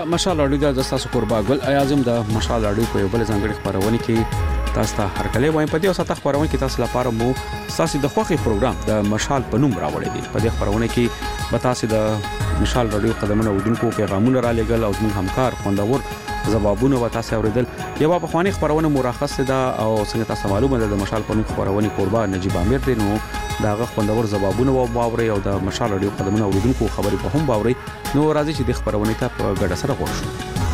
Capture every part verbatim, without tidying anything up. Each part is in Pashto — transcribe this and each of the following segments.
مشال اړیو د تاسو قربا ګل اعظم د مشال اړیو په بل ځانګړي خبرونه کې تاسو ته هر کله وایم په دې اوسه خبرونه کې تاسو لپاره مو ساسي د خوخي پروګرام د مشال په نوم راوړی دی. په دې خبرونه کې به تاسو د مشال اړیو قدمونه ودونکو پیغامونه را لګل او زموږ همکار خوندور جوابونه و تاسو اوریدل. یو په خواني خبرونه مرخص ده او څنګه تاسو معلومه ده د مشال په نوم خبرونه قربا نجيب امیر دی نو داغه خوندور جوابونه و باوري او د مشال اړیو قدمونه ودونکو خبرې په هم باوري. نو راځي چې د خبرونه ته په ګډه سره ورشو.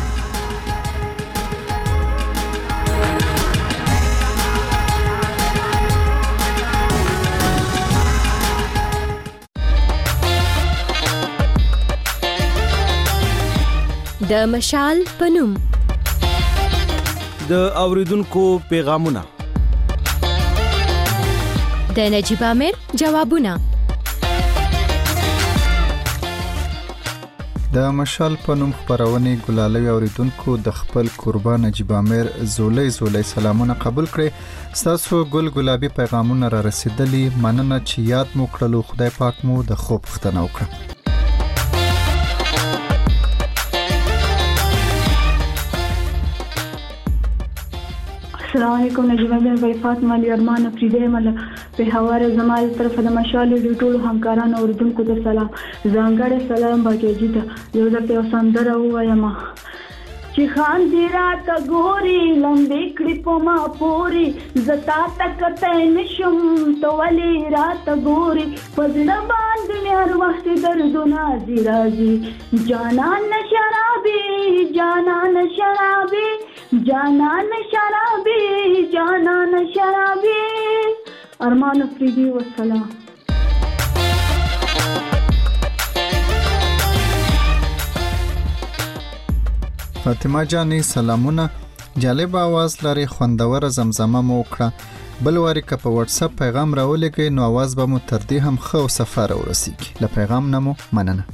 د مشال پنوم د اوریدونکو پیغامونه د نجيب امیر جوابونه د مشال پنوم خبرونه ګلالوی اوریدونکو د خپل قربان نجيب امیر زولې زولې سلامونه قبول کړي. تاسو ګل ګلابي پیغامونه را رسیدلی مننه چې یاد مو کړلو. خدای پاک مو د خوب ختنه وکړه. السلام علیکم نجيب امیر بھائی فاطمه علی ارمان افریدی مل په حواله زمال طرف د مشال د ټولو همکارانو اوریدونکو ته سلام. ځانګړی سلام باجی ته یو درته وسندره وایم چې خان دې راته ګوري لمبې کړي په ما پوري زتا تکته نشم تو ولي راته ګوري پزړه باندې مې هر وخت دردونه زی راځي جانان شرابي جانان شرابي جانان شرابي جانان شرابي ارمان افریدی والسلام. فاطمه جانی سلامونه. جالب आवाज لري خوندور زمزمه مو وکړه. بل واری که په واتس اپ پیغام راولېږئ نو आवाज به مو تر دې هم خو سفر ورسیږي. له پیغام نه مو مننه.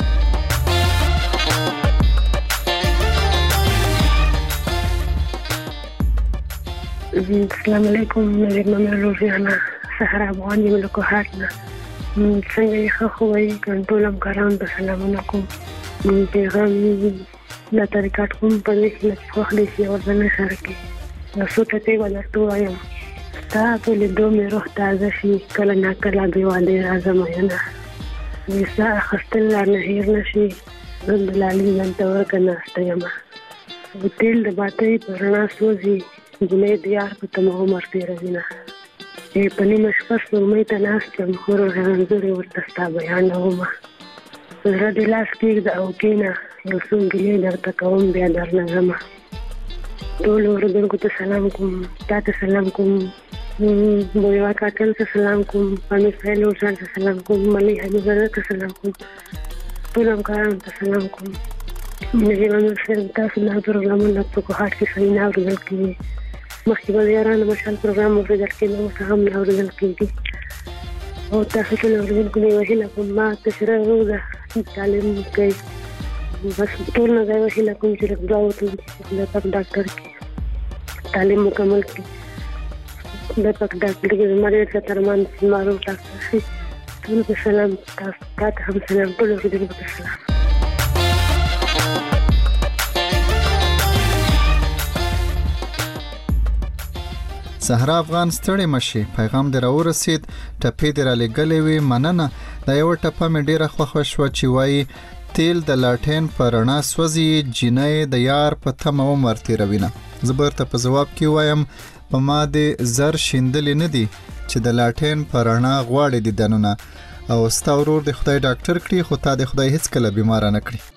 السلام علیکم نجيب امیر روزیانا سحر افغانی ملکو هاتنا څنګه یې ښه خوئ کنټرول همکاران ته سلامونه کوم. پیغام د طریقات کوم په دې کې چې خوښ دي چې ورځنه سره کې نو څو ټکي ولرته وایم ستا په لیدو مې روح تازه شي کله نه کله بې واده راځم ینه مې ستا اخیستل رانه هېر نه شي زه د لالي ځان ته ورکه ناسته یم تیل د باتۍ په رڼا سوځي جنې د یار په تمه عمر تېروینه په نیمه شپه سپوږمۍ ته ناست یم خور رنځورې ورته ستا بیانومه زړه دې لاس کېږده او کښېنه یو څو ګیلې درته کوم بیا درنه ځمه. ټولو اورېدونکو ته سلام کوم. تا ته سلام کوم. بویوا کاکل ته سلام کوم. امیر فیل اورسان ته سلام کوم. ملی حبیبالله ته سلام کوم. ټولو همکارانو ته سلام کوم. نجيب امیر صاحب تاسو دا پروګرامونه په کوهاټ کې صحیح نه اورېدل کېږي. مخکې به د یارانو مشال پروګرام اورېدل کېده اوس هم نه اورېدل کېږي او تاسو ټول اورېدونکو نه یې وهیله کوم ما تشره روزه تعلیم کوي بس ټول نه دا وهیله کوم چې لږ دعا وکړو چې خدای پاک ډاکټر کړي تعلیم مکمل کړي خدای پاک ډاکټر کړي زما ډېر زیات ارمان چې زما روغ ډاکټر شي. ټولو ته سلام. تاسو تا ته هم سلام. ټولو اورېدونکو ته سلام. زهرا افغان ستړي مشي پیغام در ورسید ټپې در لګلې وي مننه. دا یو ټپه مې ډیره خوښه شو چې وایي تیل د لاټین پر رڼا سوځي جنې د یار په تمه عمر تېروینه. زه به ورته په ځواب کې وایم په ما دې زر شیندلې نه دي چې د لاټین پر رڼا غواړي دیدنونه او ستا ورور د خدای ډاکټر کړي خو تا د خدای هیڅکله بیماره نه کړي.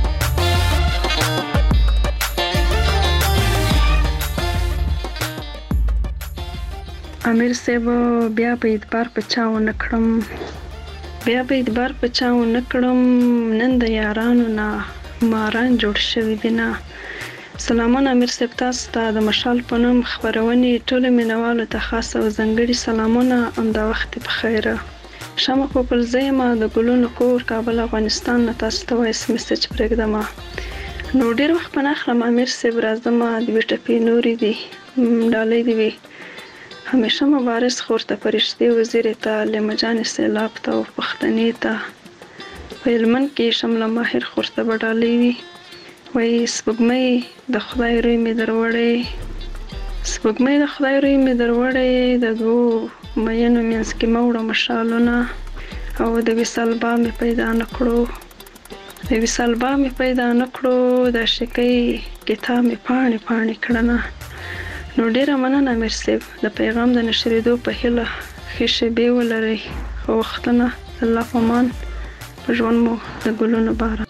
امیر صاحب بیا په اعتبار په چاو نکړم بیا په اعتبار په چاو نکړم نن د یارانو نه ماران جوړ شوي دي نه. سلامونه امیر صاحب تاسو ته د مشال په نوم خپرونې ټولو مینوالو ته خاص او ځانګړي سلامونه. همدا وخت په خیره. شمع پوپل زه یم د ګلونو کور کابل افغانستان نه تاسو ته وایس میسج پرېږدم. نو ډېر وخت په نه اخلم امیر صاحب راځم د دوې ټپې نورې دي ډالۍ دې وي. همیشه مبارز خورته فرشتي وزیرې ته لیمه جانې سیلاب ته او پښتنې ته په هلمند کې شمله ماهر خورته به ډالۍ وي. وای سپوږمۍ د خدای روی مې دروړې، سپوږمۍ د خدای روی مې دروړې، د دوو مینو منځ کې مه وړه مشالونه، او د وصال با مې پیدا نه کړو، د وصال با مې پیدا نه کړو، د عاشقۍ کتاب مې پاڼې پاڼې کړنه. نو ډیره مننه امیر صاحب د پیغام د نشریدو په هیله. ښې شېبې ولرئ، ښه وختونه، الله په امان، په ژوند مو د ګلونو باران.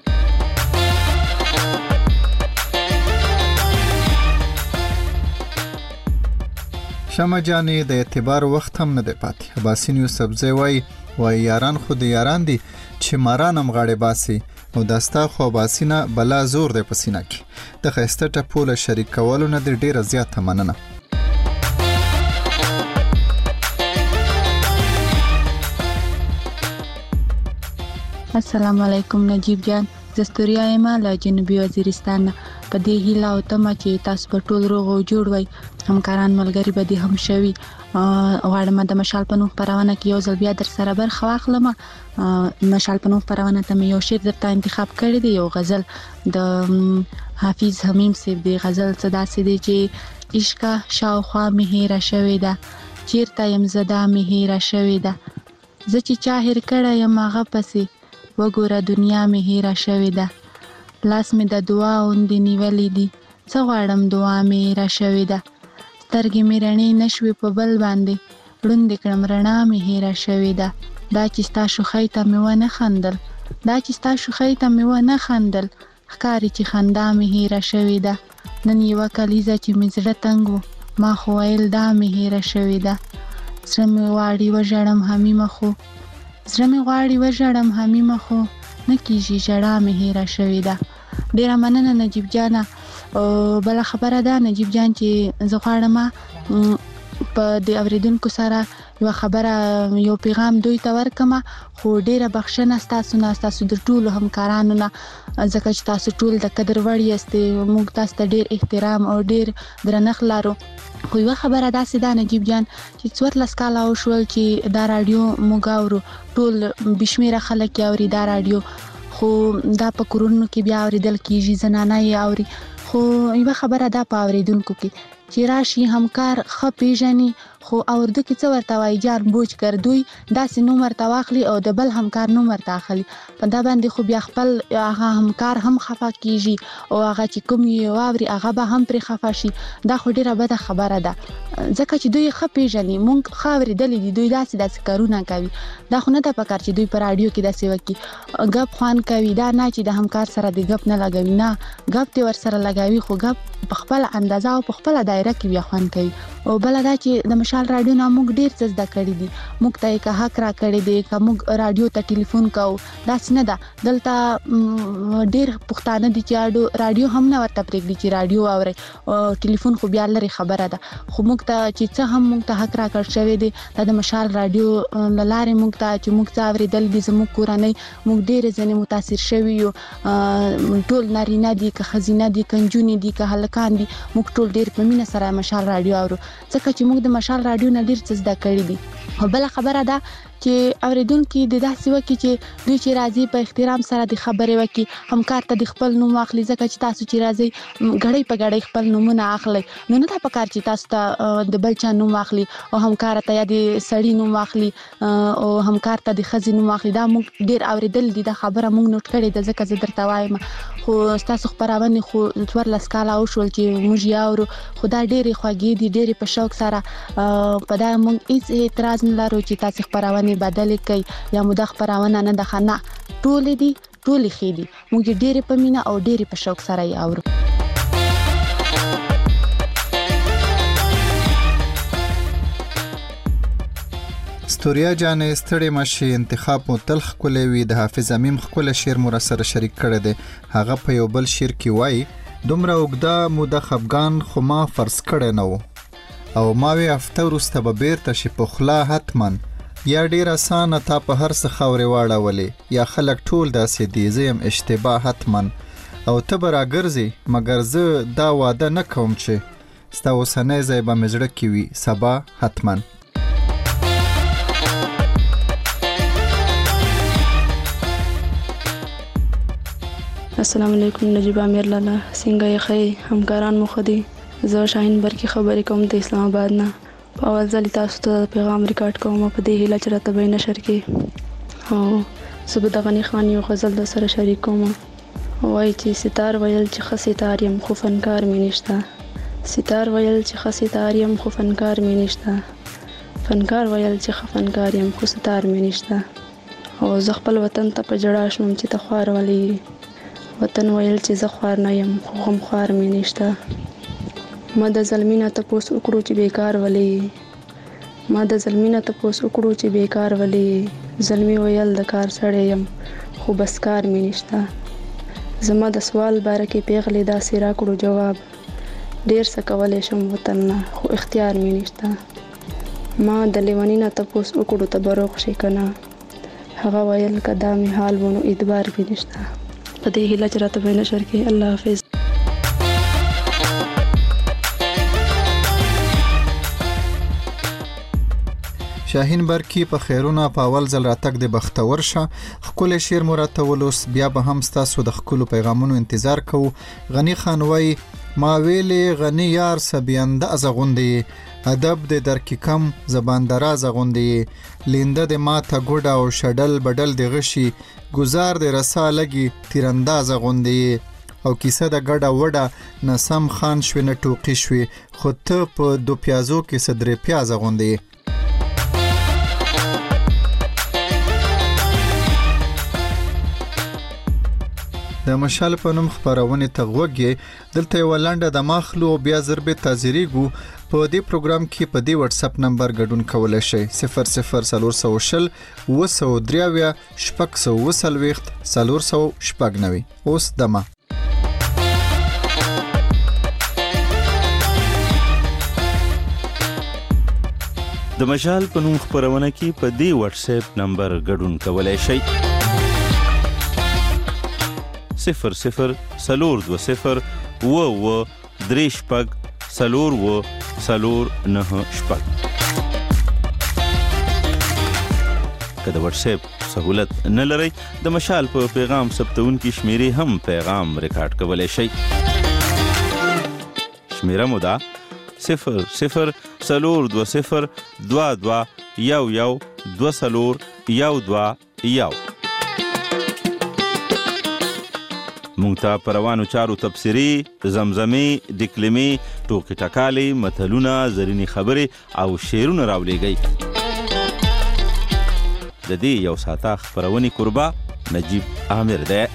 شمع جانې د اعتبار وخت هم نه دی پاتې. عباسین یوسفزی وای وای یاران خو د یاران دي چې ماران هم غاړې باسي، او داستا خو عباسینه بلا زور دی په سینه کې. د ښایسته ټپو له شریک کولو نه دی ډیره زیاته مننه. السلام علیکم نجیب جان، زستوریا یم له جنوبي وزیرستان. په دې هیله او تمه چې تاسو په ټول روغ او جوړ وای، همکاران ملګری به دې هم شوي. غواړم د مشال په نوم خپرونه کې یو ځل بیا در سره برخه واخلم. مشال په نوم خپرونه ته مې یو شعر درته انتخاب کړی دی، یو غزل د حافظ حمیم صاحب دی. غزل څه داسې دی چې عشقه شاوخوا مې هېره شوې ده، چیرته یم زه دا مې هېره شوې ده، زه چې چا هېر کړی یم هغه پسې وګوره دنیا مې هېره شوې ده، لاس مې د دعا غوندې نیولې دي، څه غواړم دعا مې هېره شوې ده، سترګې مې رڼې نه شوې په بل باندې ړوندې کړم رڼا مې هېره شوې ده، دا چې ستا شوخۍ ته مې ونه خندل، دا چې ستا شوخۍ ته مې ونه خندل، ښکاري چې خندا مې هېره شوې ده، نن یوه کلیزه چې مې زړه تنګ و ما خو ویل دا مې هېره شوې ده، زړه مې غواړي وژړم حمیمه خو زړه مې غواړي وژړم حمیمه خو نه کېږي ژړا مې هېره شوې ده. ډېره مننه نجیب جانه. بله خبره ده نجیب جان چې زه غواړم په د اورېدونکو سره یوه خبره یو پیغام دوی ته ورکړم، خو ډېره بخښنه ستاسو نه، ستاسو د ټولو همکارانو نه، ځکه چې تاسو ټول د قدر وړ یاستئ. موږ تاسو ته ډېر احترام او ډېر درنښت لرو. خو یوه خبره داسې ده نجیب جان چې څوارلس کاله وشول چې دا راډیو موږ اورو، ټول بېشمېره خلک یې اوري دا راډیو، خو دا په کورونو کې بیا اورېدل کېږي، زنانه یې اوري. خو یوه خبره ده په اورېدونکو کې چې راشي همکار ښه پیژني، خو اورده کې څه ورته وایي جان بوج کر، دوی داسې نوم ورته واخلي او د بل همکار نوم ورته اخلي، په دا باندې خو بیا خپل هغه همکار هم خفه کېږي او هغه چې کوم یې واوري هغه به هم پرې خفه شي. دا خو ډېره بده خبره ده، ځکه چې دوی ښه پیژني، موږ ښه اورېدلي دي دوی داسې داسې کارونه کوي. دا خو نه ده پکار چې دوی په راډیو کې داسې وکړي ګپ خوان کوي، دا نه چې د همکار سره د ګپ نه لګوي، نه ګپ دې ورسره لګوي، خو ګپ په خپله اندازه او په خپله دایره کې بیا خوند کوي. او بله دا چې د مشال راډیو نه موږ ډېر څه زده کړي دي، موږ ته یې که حق را کړی دی، که موږ راډیو ته ټلیفون کوو، داسې نه ده. دلته ډېر پښتانه دي چې راډیو هم نه ورته پرېږدي چې راډیو اورئ، ټلیفون خو بیا لرې خبره ده. خو موږ ته چې څه هم موږ ته حق را کړ شوی دی، دا د مشال راډیو له لارې موږ ته چې موږ څه اورېدل دي، زموږ کورنۍ موږ ډېرې ځینې متاثر شوي یو، ټول نارینه دي که ښځینه دي که نجونې دي که هلکان دي، موږ ټول ډېر په مینه سره مشال راډیو اورو، ځکه چې موږ د مشال راډیو نه ډېر څه زده کړي دي. او بله خبره ده چې اورېدونکي د داسې وکړي چې دوی چې راځي په احترام سره د خبرې وکړي، همکار ته د خپل نوم واخلي، ځکه چې تاسو چې راځئ ګړۍ په ګړۍ خپل نومونه اخلئ، نو نه ده پکار چې تاسو ته د بل چا نوم واخلي او همکار ته یا د سړي نوم واخلي او همکار ته د ښځې نوم واخلي. دا موږ ډېر اورېدل دي، دا خبره موږ نوټ کړې ده، ځکه زه درته وایم. خو ستاسو خپرونې خو څوارلس کاله وشول چې موږ یې اورو، خو دا ډېرې خوږې دي، ډېرې په شوق سره. په دا موږ هېڅ اعتراض نه لرو چې تاسې خپرونې بدلې کوئ یا مو دا خپرونه نه ده ښه، نه، ټولې دي، ټولې ښې دي، موږ یې ډېرې په مینه او ډېرې په شوق سره یې اورو. ستوریا جانې ستړې مشي، انتخاب مو تل ښکلی وي. د حافظ امیم ښکلی شعر مو راسره شریک کړی دی. هغه په یو بل شعر کې وایي دومره اوږده موده خفګان خو ما فرض کړی نه و، او ما وی هفته وروسته به بیرته شي پخلا حتما، یا ډېر اسانه تا په هر څه خاورې واړولې، یا خلک ټول داسې دي زه یم اشتباه حتما، او ته به راګرځې مګر زه دا واده نه کوم چې ستا اوسنی ځای به مې زړه کې وي سبا حتما. السلام علیکم نجیب امیر لالا څنګه یې ښه همکاران مو ښه دي زه شاهین برکی خبرې کوم د اسلام آباد نه په اول ځل تاسو ته پیغام ریکارډ کوم په دې هیله چې راته به نشر کې او زه به د غني خان یو غزل د سره شریک کوم وایي چې ستار ویل چې ښه ستار یم خو فنکار مې نشته ستار ویل چې ښه ستار یم خو فنکار مې نشته فنکار ویل چې ښه فنکار یم خو ستار مې نشته او زه خپل وطن ته په جړا شوم چې ته خوار ولې وطن ویل چې زه خوار نه یم خو غم خوار مې نشته ما د ظلمینه تپوس وکړو چې بیکار ولې ما د ظلمینه تپوس وکړو چې بیکار ولې ظلمي ویل د کار سړی یم خو بس کار مې نشته زما د سوال باره کې پیغلې داسې راکړو جواب ډېر څه کولی شم وطن نه خو اختیار مې نشته ما د لیونینه تپوس وکړو ته به روغ شي که نه هغه ویل که دا مې حال و نو اعتبار مې نشته په دې هیله چې راته به نشر کې الله حافظ شاهین برکی په خیرونه په اول ځل راتګ د بختور شه خپل شعر مراته ولوس بیا به هم تاسو د خپل پیغامونو انتظار کوو غنی خان وای ما ویلې غنی یار سبیند از غوندې ادب د درک کم زبان دراز غوندې لینده د ماته ګډه او شډل بدل د غشي گزار د رسا لګي تیرانداز غوندې او کیسه د ګډه وډه نسم خان شوی نه ټوقي شوی خو ته په دو پیازو کې صدرې پیاز غوندې د مشال په نوم خبرونه تغوږی دلته یو لنډه د ماخلو بیا ضربه تازریګو په دې پروګرام کې په دې واتس اپ نمبر ګډون کولای شئ صفر صفر صفر شل و سو دریاویا شپږ سو وسلويخت صفر سو شپږ نوي اوس دمه د مشال په نوم خبرونه کې په دې واتس اپ نمبر ګډون کولای شئ صفر صفر سلور دو صفر و و دریش پگ سلور و سلور نه شپگ که د واتس اپ سہولت نه لرئ د مشال په پیغام ثبتون کې شمیرې هم پیغام ریکارډ کولای شئ شمیره مو ده صفر صفر سلور دو صفر دوا دوا یو یو دو سلور یو دوا یو مونږ ته په روانو چارو تبصرې زمزمې ډکلمې ټوکې ټکالې متلونه زرینې خبرې او شعرونه راولیږئ د دې یو ساعته خپرونې کوربه نجیب عامر دی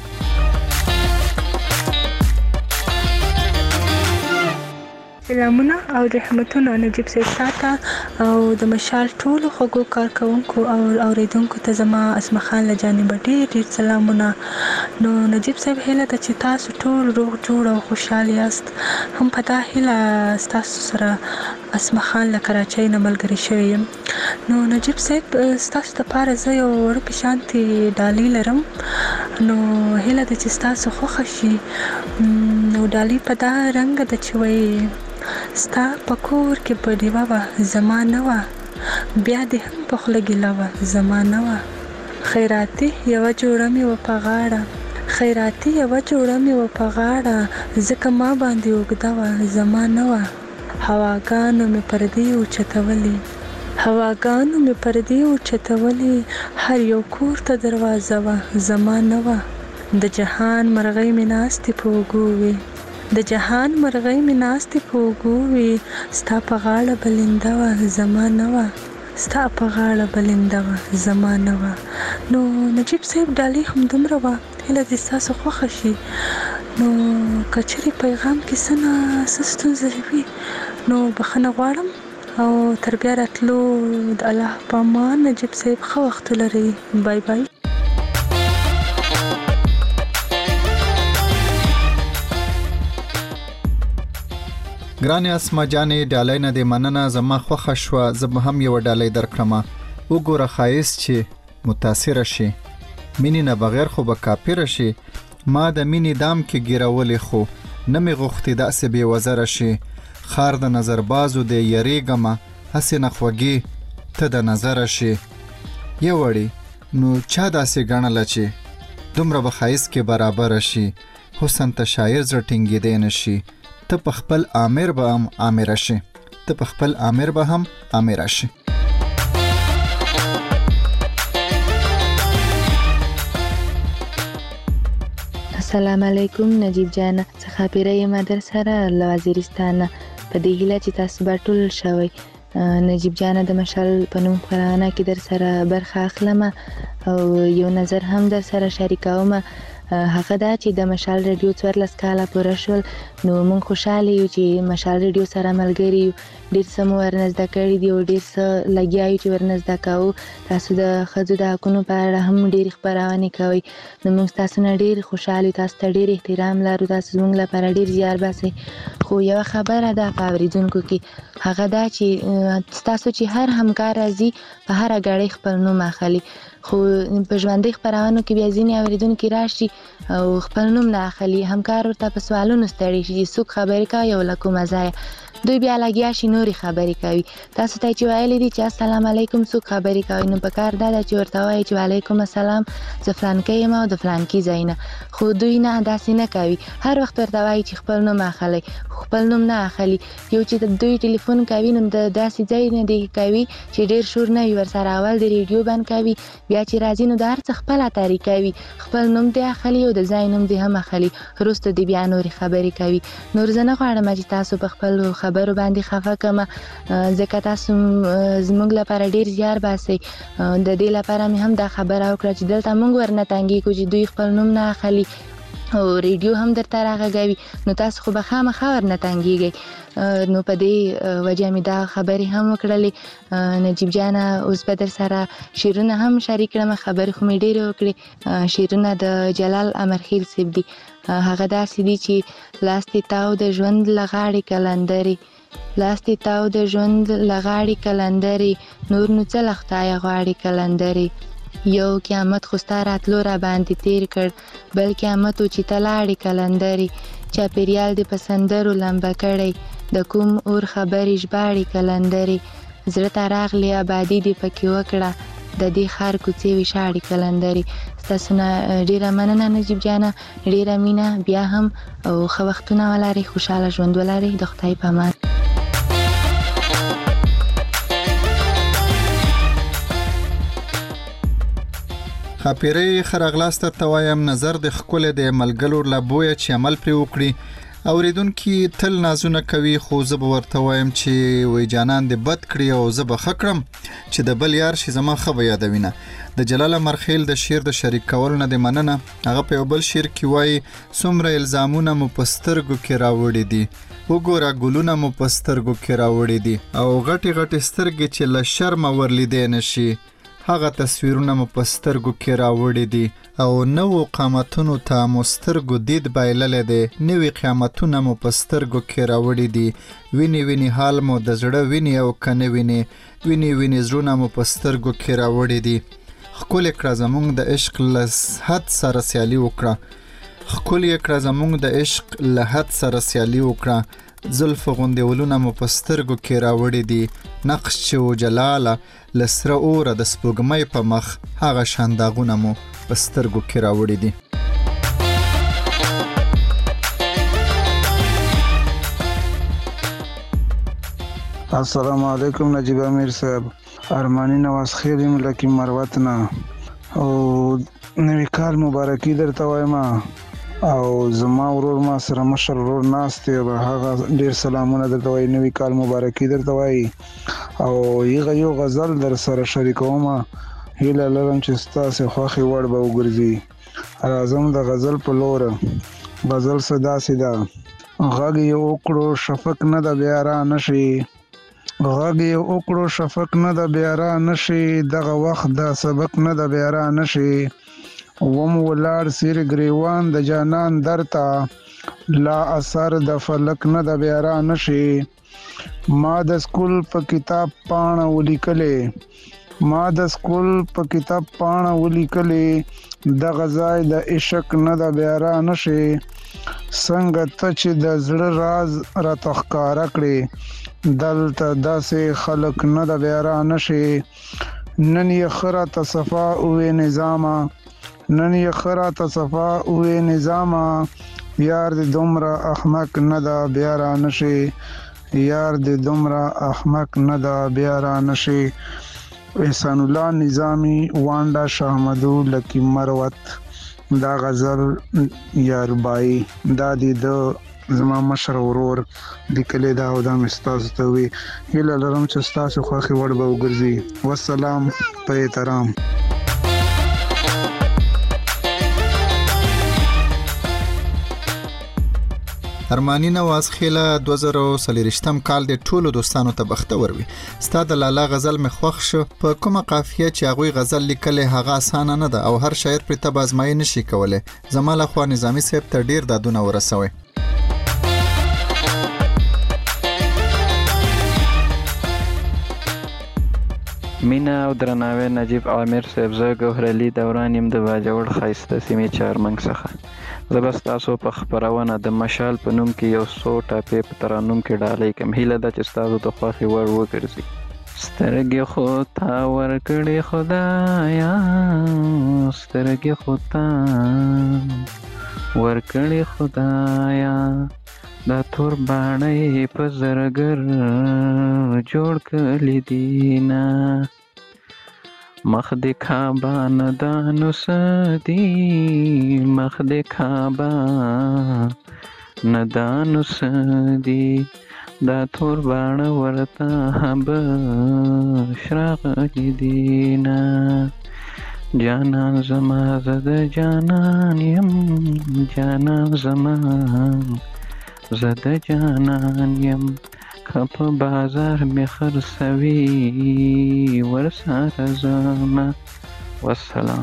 سلامونه او رحمتونه نجیب صاحب تاته او د مشال ټولو خوږو کارکونکو او اوریدونکو ته زما اسمه خان له جانبه ډېر ډېر سلامونه نو نجیب صاحب هیله ده چې تاسو ټول روغ جوړ او خوشحال یاست هم په دا هیله ستاسو سره اسمه خان له کراچۍ نه ملګرې شوې یم نو نجیب صاحب ستاسو دپاره زه یو وړوکې شانتې ډالۍ لرم نو هیله ده چې ستاسو خوښه شي نو ډالۍ په دا رنګ ده چې وایي ستا په کور کې په ډیوه وه زما نه وه بیا دې هم په خوله ګیله وه زما نه وه خیراتي یوه جوړه مې وه په غاړه خیراتي یوه جوړه مې وه په غاړه ځکه ما باندې اوږده وه زما نه وه هواګانو مې پردې اوچتولې هواګانو مې پردې اوچتولې هر یو کور ته دروازه وه زما نه وه د جهان مرغۍ مې ناستې په اوږو وې د جهان مرغۍ مې ناستې په اوږو وې ستا په غاړه بلنده وه زما نه وه ستا په غاړه بلنده وه زما نه وه نو نجیب صاحب ډالۍ همدومره وه هیله دې ستاسو خوښه شي نو که چېرې پیغام کې څه نه څه ستونزه وي نو بخښنه غواړم او تر بیا راتلو د الله په امان نجیب صاحب ښه وخت ولرئ بای بای ګرانې اسما جانې ډالۍ نه دې مننه زما خوښه شوه زه به هم یوه ډالۍ درکړمه وګوره ښایست چې متاثره شي مینې نه بغیر خو به کاپیره شي ما د مینې دام کې ګیرولې خو نه مې غوښتې داسې بې وزره شي خار د نظر بازو دی یریږمه هسې نه خوږې ته د نظره شي یو وړې نو چا داسې ګڼله چې دومره به ښایست کې برابره شي حسن ته شاعر زړه ټینګېدی نشي. ته په خپل آمر به هم آمره شي ته په خپل آمر به هم آمره شي. السلام علیکم نجیب جان، څخه پیره یم در سره له وزیرستان. په دې هیله چې تاسو به ټول شوئ. نجیب جان د مشال په نوم خپرونه کې در سره برخه اخلم او یو نظر هم در سره شریکوم. هغه دا چې د مشال ریډیو څوارلس کاله پوره شول، نو موږ خوشاله یو چې مشال ریډیو سره ملګري یو. ډېر څه مو ورنزده کړي دي او ډېر څه لګیا یو چې ورنزده کوو. تاسو د ښځو د حقونو په اړه هم ډېرې خپرونې کوئ، نو موږ تاسو نه ډېر خوشحال یو. تاسو ته ډېر احترام لرو، تاسو زموږ لپاره ډېر زیار باسئ. خو یوه خبره ده په اورېدونکو کې، هغه دا چې ستاسو چې هر همکار راځي په هره ګړۍ خپل نوم اخلي، خو په ژوندۍ خپرونو کې بیا ځینې اورېدونکي راشي او خپل نوم نه اخلي. همکار ورته په سوالونو ستړي شي چې څوک خبرې کوي او له کومه ځایه، دوی بیا لګیا شي نورې خبرې کوي. تاسو ته چې ویلي دي چې السلام علیکم څوک خبرې کوي، نو په کار دا ده چې ورته وایي چې وعلیکم السلام زه فلانکی یم او د فلانکي ځای نه. خو دوی نه داسې نه کوي، هر وخت ورته وایي چې خپل نوم اخلئ، خپل نوم نه اخلي. یو چې دوی ټلیفون کوي نو د داسې ځای نه دی کوي چې ډېر شور نه وي ورسره. اول د ریډیو بند کوي، بیا چې راځي نو د هر څه خپله طریقه وي، خپل نوم دی اخلي او د ځای نوم دی هم اخلي، وروسته دی بیا نورې خبرې کوي. نور زه نه غواړم چې تاسو په خپل خبرو باندې خفه کړم، ځکه تاسو زموږ لپاره ډېر زیار باسئ. د دې لپاره مې هم دا خبره وکړه چې دلته موږ ورنه تنګېږو چې دوی خپل نوم نه اخلي او ریډیو هم درته راغږوي، نو تاسو خو به خامخا ورنه تنګېږئ. نو په دې وجه مې دا خبرې هم وکړلې. نجیب جانه اوس به در سره شعرونه هم شریک کړم. خبرې خو مې ډېرې وکړې. شعرونه د جلال امرخیل صاحب دي. هغه داسې دي چې لاس دې تاو د ژوند له غاړې کلندرې، لاس دې تاو د ژوند له غاړې کلندرې، نور نو څه له خدایه غواړې کلندرې. یو قیامت خو ستا راتلو را باندې تیر کړ، بل قیامت و چې ته لاړې کلندرې. چاپېریال دې په سندرو لمبه کړی، د کوم اور خبرې ژباړې کلندرې. زړه ته راغلې آبادي دې پکې وکړه، د دې ښار کوڅې ویشاړې کلندرې. ستاسو نه ډېره مننه نجیب جانه، ډېره مینه بیا هم او ښه وختونه ولرئ، خوشحاله ژوند ولرئ. د خدای په امان. خاپیرې خرغلاست ته وایم نظر د ښکلې د ملګرو له بویه چې عمل پرې وکړي. اوریدونکي تل نازونه کوي، خو زه به ورته وایم چې وای جانان دې بد کړي او زه به ښه کړم چې د بل یار شي زما ښه به یادوینه. د جلال امرخیل د شعر د شریک کولو نه دې مننه. هغه په یو بل شعر کې وایي څومره الزامونه مو په سترګو کې راوړي دي، وګوره ګلونه مو په سترګو کې راوړي دي، او غټې غټې سترګې چې له شرمه ورلیدی نشي، هغه تصویرونه مو په سترګو کې راوړي دي، او نوو قامتونو ته مو سترګو دید بایللی دی، نوي قیامتونه مو په سترګو کې راوړي دي. ویني ویني حال مو د زړه ویني او که نه ویني، ویني ویني زړونه مو په سترګو کې راوړي دي. ښکلې کړه زموږ د عشق له حد سره سیالي وکړه، ښکلې کړه زموږ د عشق له حد سره سیالي وکړه. زلفو غوندې ولونه مو په سترګو کې راوړي دي، نقش چې و جلاله له سره اوره د سپوږمۍ په مخ، هغه شان داغونه مو په سترګو کې راوړي دي. السلام علیکم نجیب امیر صاحب، ارمانی نواز خیر یم لکه مروت نه، او نوی کال مبارکي درته وایم. او زما ورور ما سره مشر ورور ناست دی، هغه ډیر سلامونه درته وایي، نوی کال مبارکي درته وایي. او یغه یو غزل در سره شریکوم، هیله لرم چې ستاسو خوښې وړ به وګرځي. راځم د غزل په لور. غزل څه داسې ده: غږ یې وکړو شفق نه د بیا را نشي، غږ یې وکړو شفق نه د بیا را نشي، دغه وخت د سبق نه د بیا را نشي. وم ولاړ سیر گریوان د جانان درته، لا اثر د فلک نه د بیا را نشي. ما د سکول په کتاب پاڼه ولیکلې، ما د سکول په کتاب پاڼه ولیکلې، دغه ځای د عشق نه د بیا را نشي. څنګه ته چې د زړه راز راته ښکاره کړې، دلته داسې خلک نه د بیا را نشي. نن یې ښه راته صفا اوې نظامه، نن یې ښه راته صفا اوې نظامه، یار دې دومره احمق نه دا بیا را نشي یار دې دومره احمق نه دا بیا را نشي احسان الله نظامی وانډا شاهمدو لکی مروت دا غزل یاربای دا دې د زما مشر ورور لیکلی دا او دا مې ستاسو ته وي هیله لرم چې ستاسو خوښې وړ به وګرځي والسلام په احترام. ارمانی نواز خیله دوه زره څلوېښتم کال د ټولو دوستانو ته بختور وي. ستا د لالا غزل مې خوښ شو. په کومه قافیه چې هغوی غزل لیکلی هغه اسانه نه ده او هر شاعر پرې ته به ازمایي نشي کولی. زما لخوا نظامي صاحب ته ډیر دادونه ورسوئ. مینا او درناوی نجیب عامر صاحب زه ګوهرعلي دوران یم د باجوړ ښایسته سیمې چهارمنګ څخه. زه به ستاسو په خپرونه د مشال په نوم کې یو څو ټاپې په ترانوم کې ډالۍ کړم. هیله ده چې ستاسو د خوښې وړ وګرځي. سترګې خو تا ورکړې خدایا سترګې خو تا ورکړې خدایا دا تور باڼه په زرګر جوړ کړي دینا مخ د کعبه ندانو سدي مخ د کعبه ندانو سدي دا تور باڼه ورته بشراغلي دینا جانان زما زد جانان یم جانان زما زد جانان یم کپ بازار می خرڅوي ورسره زما والسلام.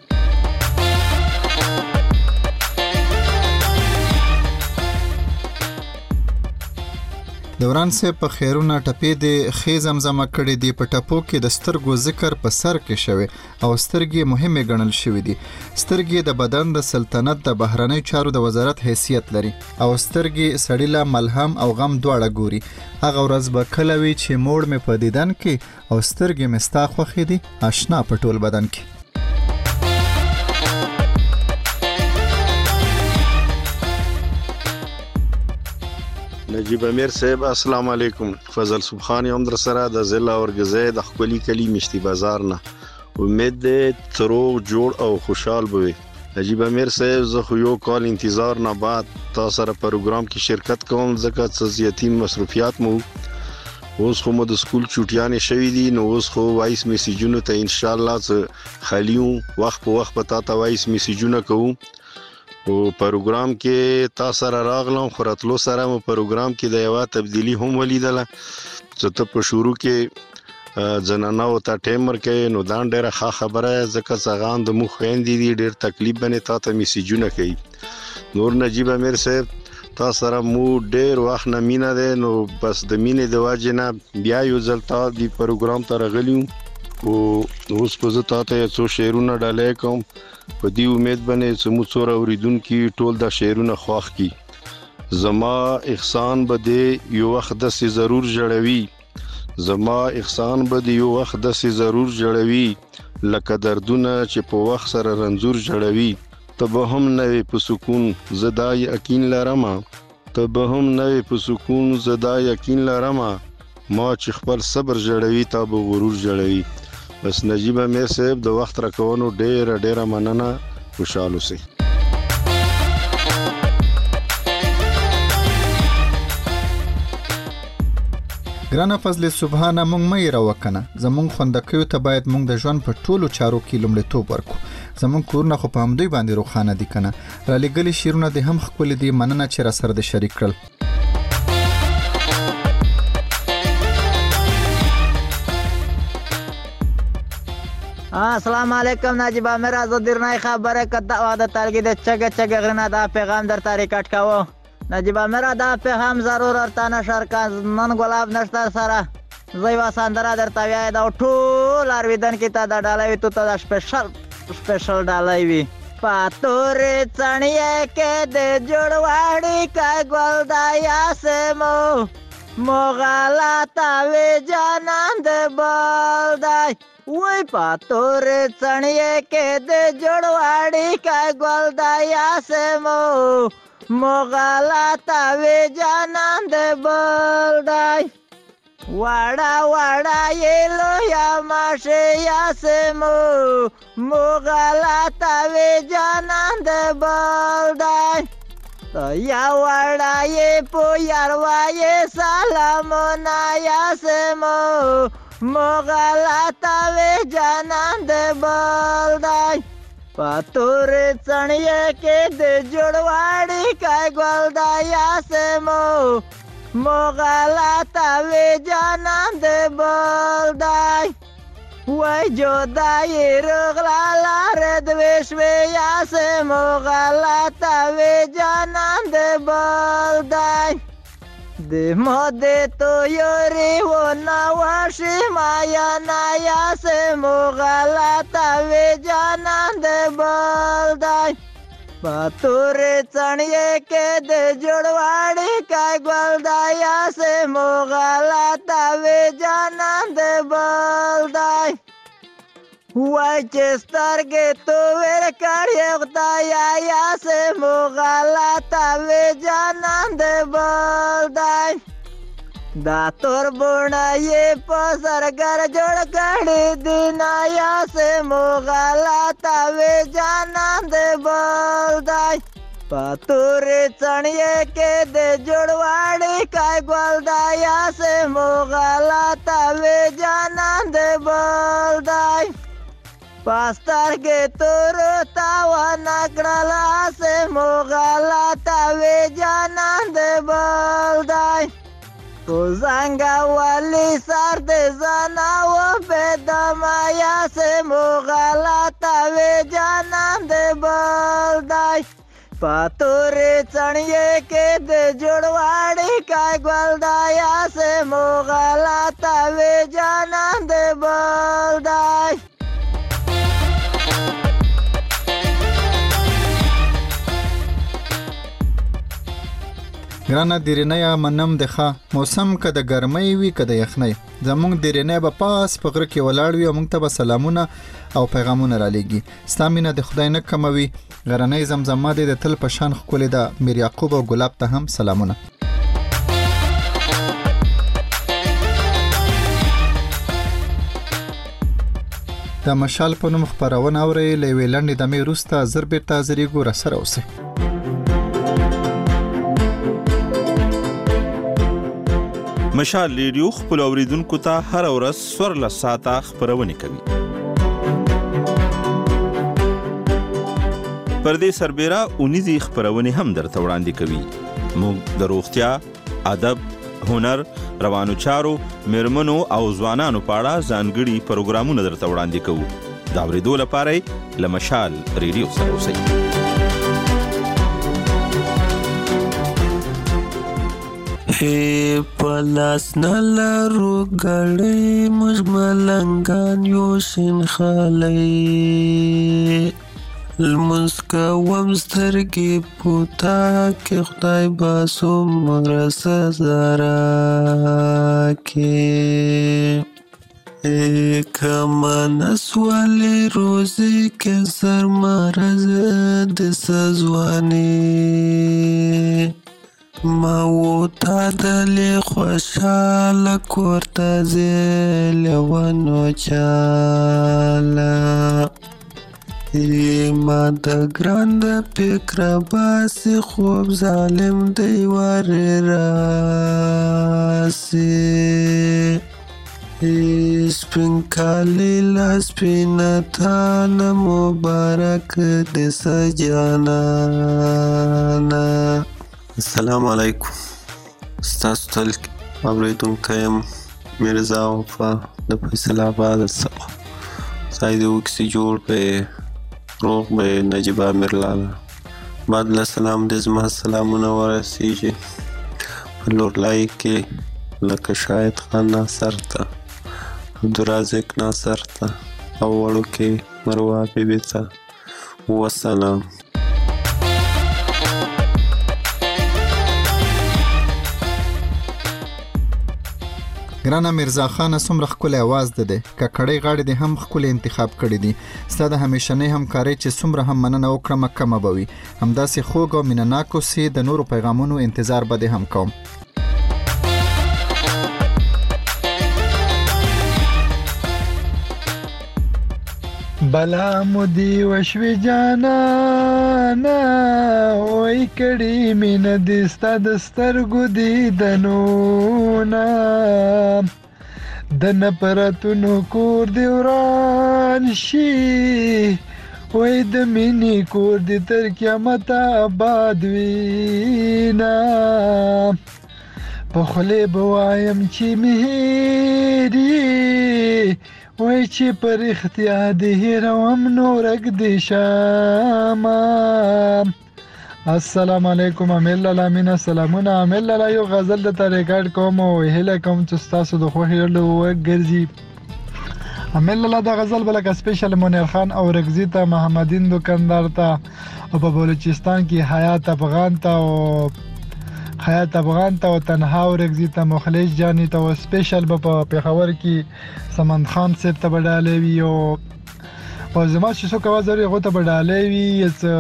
دوران صاحب په خیرونه ټپې د خې زمزمه کړې دي. په ټپو کې د سترګو ذکر په سر کې شوی او سترګې مهمه ګڼل شوې دي. سترګې د بدن د سلطنت د بهرنۍ چارو د وزارت حیثیت لري او سترګې سړی له ملهم او غم دواړه ګوري. هغه ورځ به کله وي چې موړ مې په دیدن کې او سترګې مې ستا خوښې دي آشنا په ټول بدن کې. نجیب امیر صاحب السلام علیکم. فضل سبحان یم در سره د ضلع اورګزی د خپلی کلی مشتی بازار نه. امید دې تروغ جوړ او خوشحال بوي. نجیب امیر صاحب زه خو یو کال انتظار نه بعد تاسو سره پروګرام کې شرکت کوم ځکه چې زیاتین مصروفیات مو اوس خو مو د سکول چوټیانې شوې دي نو اوس خو وایس میسیجونو ته ان شاء الله خالیو وخت په وخت پتا ته وایس میسیجونه کوم او پروګرام کې تاسو سره راغلم. خوراتلو سره مو پروګرام کې د یو تبدیلی هم ولیدله چې ته په شروع کې ځنانه او ته ټیم ورکې نو دا ډېره ښه خبره ځکه څنګه د مو خويندې دي ډېر تکلیف باندې تا ته میسیجونه کوي. نور نجیب امیر صاحب تاسو سره مو ډېر وخت نه مینا ده نو بس د مینې د واجب نه بیا یو ځل تا دی پروګرام ته راغلیو او اوس په زه تا ته څو شعرونه ډالۍ کوم په دې امید باندې چې مو څوره اوریدونکو ټول دا شعرونه خوښ کی. زما احسان به دې یو وخت د سي ضرور جوړوي زما احسان به دې یو وخت د سي ضرور جوړوي لکه دردونه چې په وخت سره رنځور جوړوي. ته به هم نه په سکون زدا یقین لرم ته به هم نه په سکون زدا یقین لرم ما چې خپل صبر جوړوي تا به غرور جوړوي. بس نجیب امیر صاحب د وخت راکونو ډېر ډېر مننه. خوشاله اوسئ. ګرانه فضل سبحانه مونږ مې راوکنه زمونږ خوندکیو ته باید مونږ د ژوند په ټولو چارو کې لومړیتوب ورکو. زمونږ کورونه خو په همدوی باندې روښانه دي کنه. را لګلي شیرونه دې هم ښکلي دي مننه چې را سره د شریک کړل. السلام علیکم نجیب امیر از درنای خبره کده و د تلګي د چګه چګه غرنه دا پیغام در طریقټ کاوه. نجیب امیر دا پیغام ضرور ارته نشر کاز نن ګلاب نشته سره زوی وساندره در تویا دا ټول ارویدن کې ته د ډالوي ته د سپیشل سپیشل ډالوي پاتور چنیه کې د جوړواړي کا ګل دایا سمو مغالا تاوی جانان د بلدای وای پاتور چنیه کې د جوړواړي کا ګل دایا سمو مغالطه وی جانان د بل دی وړه وړه یې لویه ماشه یاسمو مغالطه وی جانان د بل دی یا وړه یې په یاروا یې سلامونه یاسمو مغالطه وی جانان د بل دی پاتور څڼیې کې د جوړواړي کای ګل دا یاسمو مغالطه وی جانان د بل دی وای جدای رغلا لار د وشوي یاسمو مغالطه وی جانان د بل دی د مود تو یوري و نواشي مایا نا یاسمو مغالطه وی جانان د بل دی پاتور څڼیې کې د جوړواړي کای ګل دا یاسمو مغالطه وی جانان د بل دی وای چې سترګې تو ور کړې خدایا یاسمو مغالطه وی جانان د بل دی دا تور بونه یې په سرګر جوړ کړې دینا یاسمو مغالطه وی جانان د بل دی پاتور څڼیې کې د جوړواړي کای ګل دا یاسمو مغالطه وی جانان د بل دی پاسترګې تور تاوانه کړله یاسمو مغالطه وی جانان د بل دی تو زنګا والی سر د زنا و بدما یاسمو مغالطه وی جانان د بل دی پاتور څڼیې کې د جوړواړي کای ګل دا یاسمو مغالطه وی جانان د بل دی ګرانه دیرینه منم دخه موسم که د ګرمۍ وي که د یخنۍ زمونږ دیرینه به پاس په غره کې ولاړ وي او موږ ته به سلامونه او پیغامونه را لیږي ستا مینه د خدای نه کموي غرنۍ زمزمه دې د تل په شان ښکلې ده میر یعقوب او ګلاب ته هم سلامونه د مشال په نوم خپرونه اورئ له یوې لنډې دمې وروسته زر بېرته حاضرېږو راسره اوسئ مشال ریډیو خپل اوریدونکو ته هر ورځ څوارلس ساعته خپرونه کوي. پر دې سربېره اونیزي خپرونه هم درته وړاندې کوي. موږ د روغتیا، ادب، هنر، روانو چارو، میرمنو او ځوانانو په اړه ځانګړي پروګرامونه درته وړاندې کوو. دا اورېدو لپاره له مشال ریډیو سره اوسئ. Hey, palas na laro gale mujmalangan yoshin khalai Lmuska wamstargi puta ke khudai baso marasa zarake Hey, kama naswali rozi ke sar maraz disazwani ما وتا دلی خوشاله کورته زیلونو چاله ما د ګران فکر باسی خوب ظالم دی وری راسی سپین کالی لسپینا تانا مبارک دس جانانا السلام علیکم ستاسو تل اوریدونکی یم میرزا وفا د فیصل آباد څخه ځای دې وکړي جوړ به روغ به نجیب امیر لاله بعد له سلام دې زما سلامونه ورسیږي په لورلای کې لکه شاهد خان ناصر ته عبدالرازق ناصر ته او وړوکې مروه بیبي ته وسلام. ګرانه میرزا خان څومره ښکلی اواز ده دی ککړۍ غاړې دې هم ښکلی انتخاب کړي دي ستا د همیشنۍ همکارۍ چې څومره هم مننه وکړم کمه به وي همداسې خوږ او مینهناک اوسې د نورو پیغامونو انتظار به دې هم کوم بلا مودی وشوی جانانا وای کړي مين دې ستا د سترګو دیدنونه د نفرتونو کور دی وران شي وای د مینې کور دی تر قیامت آباد وینا په خولې به وایم چې مهري وای چې پر اختیار دی هیروم نورک دی شاما السلام علیکم امیل لالا مینا سلامونه امیل لالا یو غزل د ریکارډ کوم او هیله کوم چې تاسو د خوښ یړلو وګرځي امیل لالا د غزل بلکه سپیشل منیر خان او رگزی ته محمدین دکاندار ته او په بلوچستان کې حیات افغان ته او حیات افغان ته او تنها او رگزی ته مخلص جانی ته او سپیشل په پیښور کې سمند خان صاحب ته بداله وی او او زما چې څوک आवाज لري غو ته بداله وی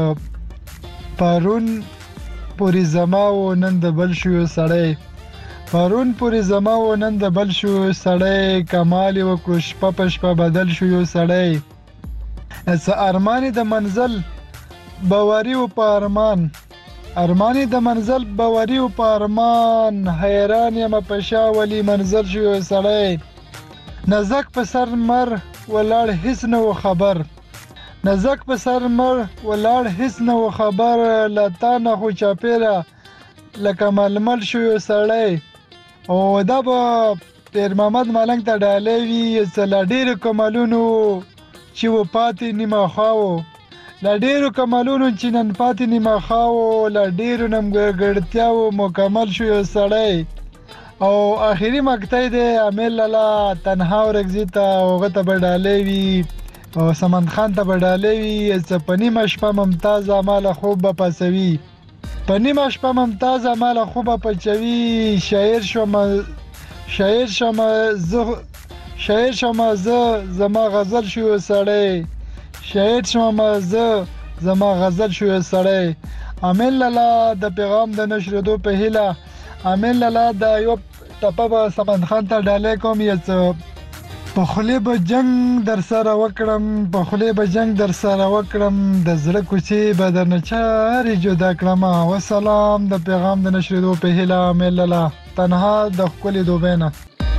پرون پوری زما و نن د بل شو سړی پرون پوری زما و نن د بل شو سړی کمال و کړ شپه په شپه بدل شو یو سړی اس ارمانی د منزل باوري و په ارمان ارمانی د منزل باوري و په ارمان حیران یم په شا ولی منزل شو یو سړی نزک په سر مر ولاړ هیڅ نه خبر نزک په سر مر ولاړ هیڅ نه خبر لتا نه خو چاپیره لکه ململ شو یو سړی او دا به پیر محمد ملنګ ته ډالۍ وي څه لا ډېرو کمالونو چې و پاتې نیمه خواو لا ډېرو کمالونو چې نن پاتې نیمه خواو لا ډېرو نیمګړتیاو مکمل شو یو سړی او آخري مقطع دی امیل لالا تنها او رگزی ته هغه ته به ډالۍ وي او سمند خان ته بداله وی څه پنی مشپه ممتاز مال خوب به پسوي پنی مشپه ممتاز مال خوب به پچوي شاعر شوم شاعر شوم زه شاعر شوم زه زما غزل شو سړی شاعر شوم زه زما غزل شو سړی امیل لالا د پیغام د نشریدو په هیله امیل لالا د یو ټپه به سمند خان ته ډالۍ کوم یڅ په خولې به جنگ در سره وکړم په خولې به جنگ در سره وکړم د زړه کوڅې به درنه چارې جدا کړم وسلام د پیغام د نشریدو په هیله امیل لالا تنها د ښکلې دوبۍ نه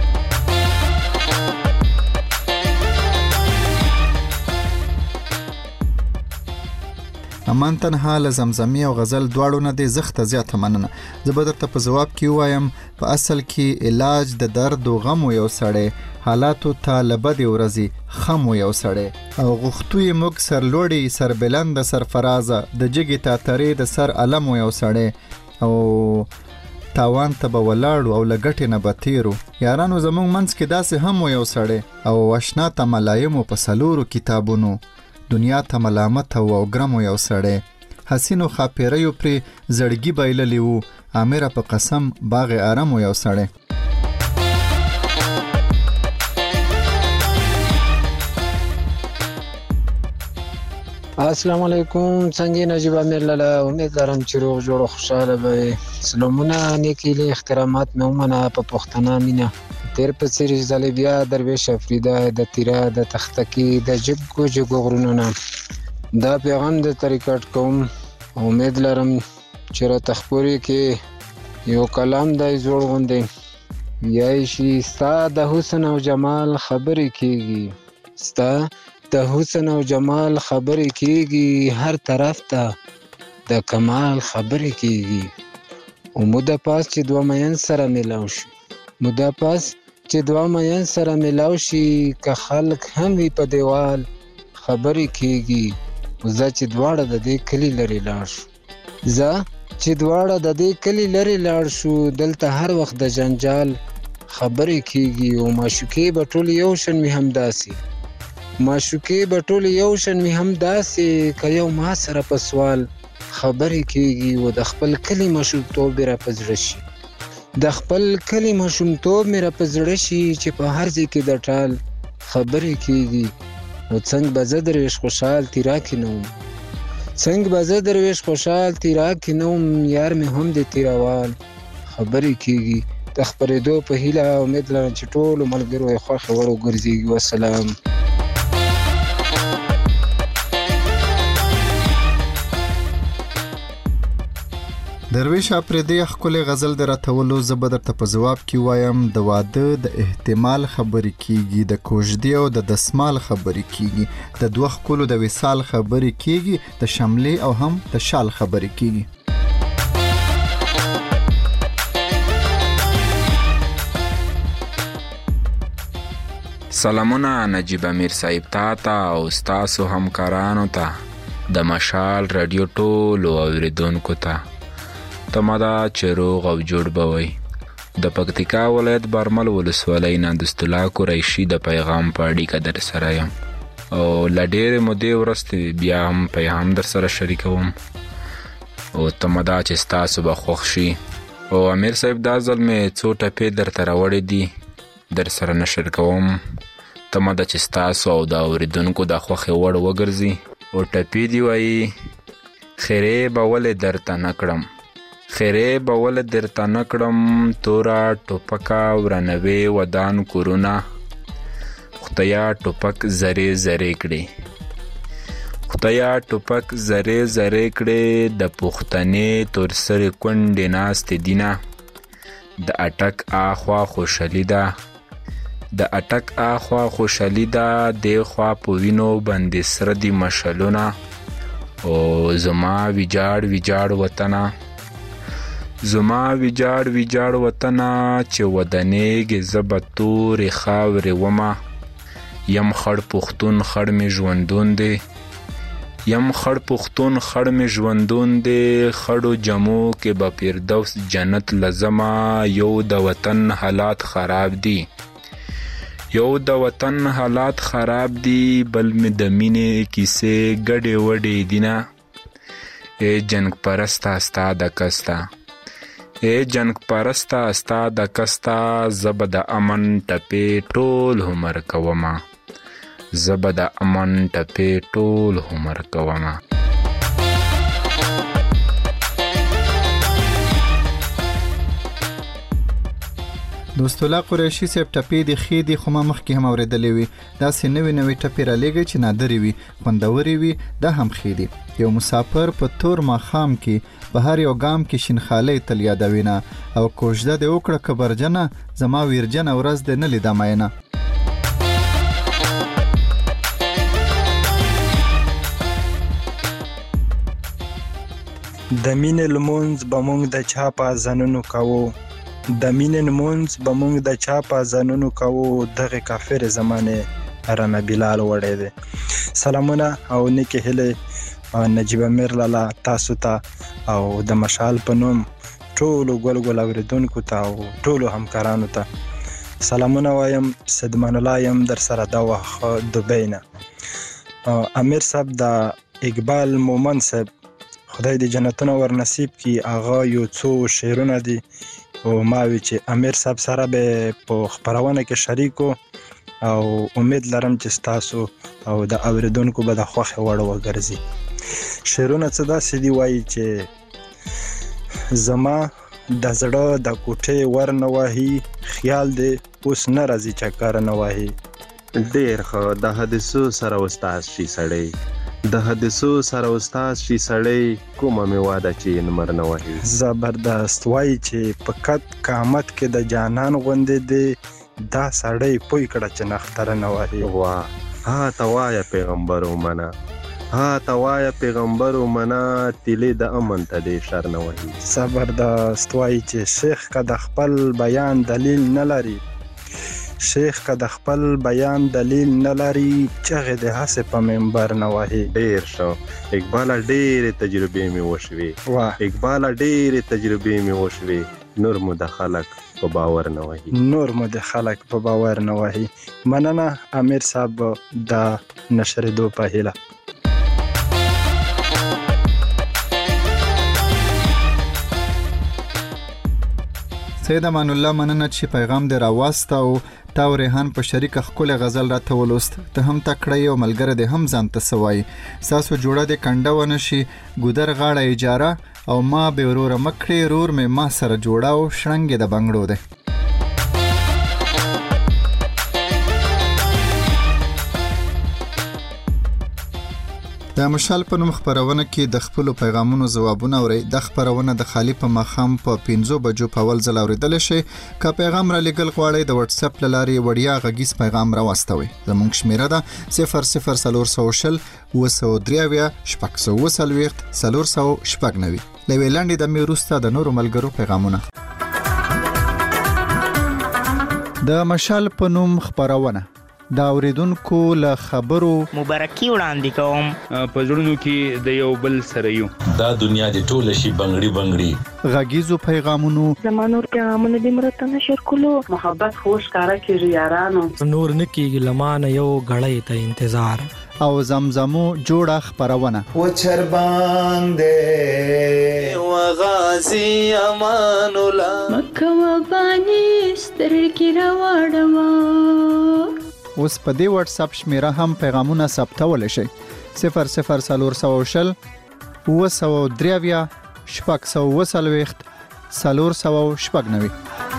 امان تنها له زمزمي او غزل دواړو نه د زخته زیاته مننه زه به درته په جواب کې وایم په اصل کې علاج د درد او غم یو سړی حالاتو ته لبد ورزي خم یو سړی او غختوی موږ سر لوړی سر بلند سر فرازه د جګی تاتری د سر علم یو سړی او تاوان ته به ولاړو او لګټې نه بتیرو یارانو زموږ منځ کې داسې هم یو سړی او آشنا ته ملایمو په سلورو کتابونو دنیا ته ملامت او ګرم یو سړی حسینو خاپیریو پرې زړګي بایللی وو امره په قسم باغ آرام یو سړی السلام علیکم څنګه نجیب امیر لاله امیدوارم چې روغ جوړ خوشاله به سلامونه نیکی له احترامات مې ومنه په پښتنه مینه تیر په سری ځلې بیا درویش افریده د تیرا د تختکی د جګو جګو غرونو نه دا پیغام د طریقټ کوم امید لرم چې را تخپوري کې یو کلام دای جوړ غوندې یای شي ستا د حسن او جمال خبرې کیږي ستا د حسن او جمال خبرې کیږي هر طرف ته د کمال خبرې کیږي او موده پاس چې دوه مین سره ملاو شي موده پاس چې دوه مین سره ملاو شي که خلک هم وي په دیوال خبرې کیږي زه چې دواړه د دې کلی لري لاړ شو زه چې دواړه د دې کلی لري لاړ شو دلته هر وخت د جنجال خبرې کیږي او معشوقې به ټول یو شان مې همداسې معشوقې به ټول یو شان مې همداسې که یو ما سره په سوال خبرې کیږي او د خپل کلی مشروطوب را په زړه شي د خپل کلی ماشومتوب مې را په زړه شي چې په هر ځای کې د ټال خبرې کېږي. نو څنګه به زه درویش خوشحال تیرا کې نه وم څنګه به زه درویش خوشحال تیرا کې نه وم یار مې هم د تیراوال خبرې کېږي. د خپرېدو په هیله امید لرم چې ټولو ملګرو یې خوښې وړ وګرځېږي. والسلام. درویش اپریدي ښکلې غزل د راتولو زه به درته په ځواب کې وایم د واده د احتمال خبرې کېږي، د کوژدې او د دسمال خبرې کېږي، د دوه ښکلو د وصال خبرې کېږي، د شملې او هم د شال خبرې کېږي. سلامونه نجیب امیر صاحب تا ته او ستاسو همکارانو ته د مشال رادیو ټولو اوریدونکو ته تمه ده چې روغ او جوړ به وئ. د پکتیکا ولایت برمل ولسوالۍ نه د ستولا قریشي د پیغام په اړیکه در سره یم او له ډېرې مودې وروسته بیا هم پیغام در سره شریکوم او تمه ده چې ستاسو به خوښ شي. او امیر صاحب دا ځل مې څو ټپې درته راوړې دي در سره نشر کوم. تمه ده چې ستاسو او د اوریدونکو د خوښې وړ وګرځي. او ټپې دي وایي خیرې به ولې درته نه کړم خیرې به ولې درته نه کړم توره ټوپکه ورانوي ودان کورونه خدایا ټوپک زرې زرې کړې خدایا ټوپک زرې زرې کړې د پښتنې تور سرې کونډې ناستې دینه د اټک آخوا خوشحالي ده د اټک آخوا خوشحالي ده دی خوا په وینو باندې سره دي مشلونه او زما ویجاړ ویجاړ وطنه زما ویجاړ ویجاړ وطنه چې ودانېږې زه به تورې خاورې ومه یم خړ پښتون خړ مې ژوندون دی یم خړ پښتون خړ مې ژوندون دی خړو جمو کې به فردوس جنت لزما یو د وطن حالات خراب دي یو د وطن حالات خراب دي بل مې د مینې کیسې ګډې وډې دینه ای جنگ پرسته ستا د کسته ای جنگ پرسته ستا د کسته زه به د امن ټپې ټول عمر کومه زه به د امن ټپې ټول عمر کومه. دوستولا قریشي صاحب ټپې د خې دي خو ما مخکې هم اورېدلې وي. داسې نوې نوې ټپې را لېږئ چې نادرې وي خوندورې وي دا هم خې دي. یو مسافر په تور ماښام کې په هر یو ګام کې شینخالۍ تل یادوینه او کوژده دې وکړه کبرجنه زما ویرجنه ورځ دې نه لیده مینه. د مینې لمونځ به موږ د چا په اذانونو کوو د مینې لمونځ به موږ د چا په اذانونو کوو دغې کافرې زمانې رانه بلال وړی دی. سلامونه او نیکې هیلې نجیب امیر لالا تاسو ته او د مشال په نوم ټولو ګل ګل اوریدونکو ته او ټولو همکارانو ته سلامونه وایم. صدمان الله یم در سره دا وخت دوبۍ نه. امیر صاحب د اقبال مومن صاحب خدای دې جنتونه ور نصیب کړي هغه یو څو شعرونه دي او ما وی چې امیر صاحب سره به په خبرونه کې شریکو او امید لرم چې تاسو او د اوریدونکو به د خوښه وړ وګرځي. شعرونه څه داسې دی وایي چې زما د زړه د کوټې ور نه وهي خیال دې اوس نه راځي چکر نه وهي. ډېر ښه د حدیثو سره استاد شي سړی د حدیثو سره استاد شي سړی کومه مې واده چې نمر نه وهي. زبردست وایي چې په قد قامت کې د جانان غوندې دی دا سړی پوی کړه چې نختره نه وهي. واه ها ته وایه پیغمبر ومنه ها ته وایه پیغمبر ومنه تیلې د امن ته دې شر نه وهي. زبردست وایي چې شیخ که د خپل بیان دلیل نه لري شیخ که د خپل بیان دلیل نه لري چغې د هسې په منبر نه وهي. ډېر ښه اقباله ډېرې تجربې مې وشوې اقباله ډېرې تجربې مې وشوې نور مو د خلک په باور نه وهي نور مو د خلک په باور نه وهي. مننه امیر صاحب د نشرېدو په هیله. سید امان الله مننه چې پیغام دې راواست او تا او ریحان په شریکه ښکلی غزل راته ولوست. ته هم تکړه او ملګری دې هم ځان ته سوای. ساسو جوړه دې کنډه ونه شي ګودر غاړه اجاره او ما به وروره مکړې رور مې ما سره جوړه او شړنګې د بنګړو دی. د مشال په نوم خبرونه کې د خپل پیغامونو ځوابونه اوري. د خبرونه د خالی په مخام په پنځو بجو په اول ځل اوریدل شي. که پیغام را لګل غواړئ د واتس اپ لاري وړیا غږیز پیغام را واستوي. زموږ شمیره ده صفر صفر څلور سوه شل اوه سوه درې اویا شپږ سوه اوه څلوېښت څلور سوه شپږ نوي. له یوې لنډې دمې وروسته د نورو ملګرو پیغامونه. د مشال په نوم خبرونه دا اوریدونکو له خبرو مبارکي وړاندې کوم. په زړونو کې د یو بل سره یو. دا دنیا د ټوله شي بنګړي بنګړي. غږیزو پیغامونو زمانور پیغامونه د مرته نشر کولو. محبت خوش کارا کیږي یارانو. نور نکیږي لمانه یو غړې ته انتظار. او زمزمو جوړه خبرونه. و چر باندې و غازی امان الله مکه و بانی سترګې راوړم. اوس په دې واتس اپ شمیره هم پیغامونه ثبتول شي. صفر صفر څلور سوه شل اوه سوه درې اویا شپږ سوه اوه څلوېښت څلور سوه شپږ نوي.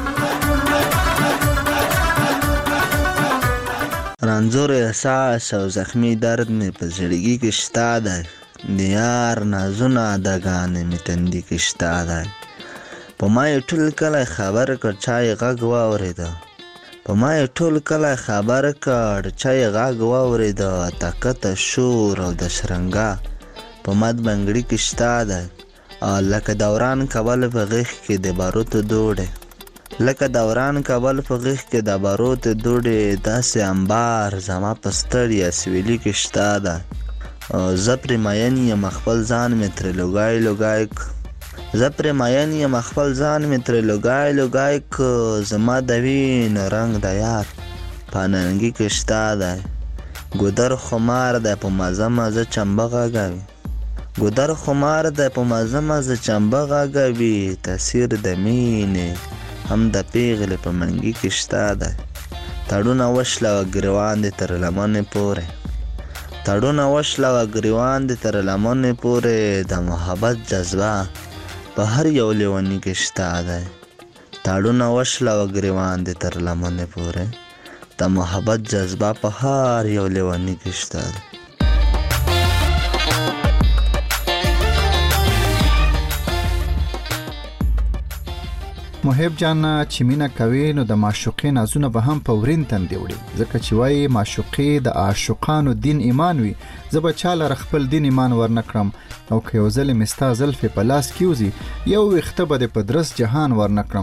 رنځور احساس او زخمی درد مې په زړګي کې شته دی. د یار نازونه اداګانې مې تندي کې شته دی. په ما یې ټول کلی خبر کړ چا یې غږ واورېده. په ما یې ټول کلی خبر کړ چا یې غږ واورېده. تکته شور او د شرنګا په مد بنګړي کې شته دی. لکه دوران کول په غېږ کې د باروتو دوړې. لکه دوران کول په غېږ کې د باروتو دوړې. داسې انبار زما په ستړي اسویلي کې شته دی. زه پرې مین یم خپل ځان مې ترې لوګای لوګای زه پرې مین یم خپل ځان مې ترې لوګای لوګای که زما د وینو رنګ د یار په ننګي کې شته دی. ګودر خمار دی په مزه مزه چمبه غږوي. ګودر خمار دی په مزه مزه چمبه غږوي. تاثیر د مینې هم د پیغلې په منګي کې شته دی. تړونه وشله و ګریوان دې تر لمنې پورې. تړونه وشله و ګریوان دې تر لمنې پورې. د محبت جذبه په هر یو لیوني کې شته دی. تړونه وشله و ګریوان دې تر لمنې پورې. د محبت جذبه په هر یو لیوني کې شته دی. محب جان چې مینا کوي نو د معشوقې نازونه به هم په ورین تندې وړي. ځکه چې وایي معشوقې د عاشقانو دین ایمان وي. زه به چاله خپل دین ایمان ورنکړم او که یو ځل مې ستا زلفې په لاس کې وځي یو ویښته به دې په درس جهان ورنکړم.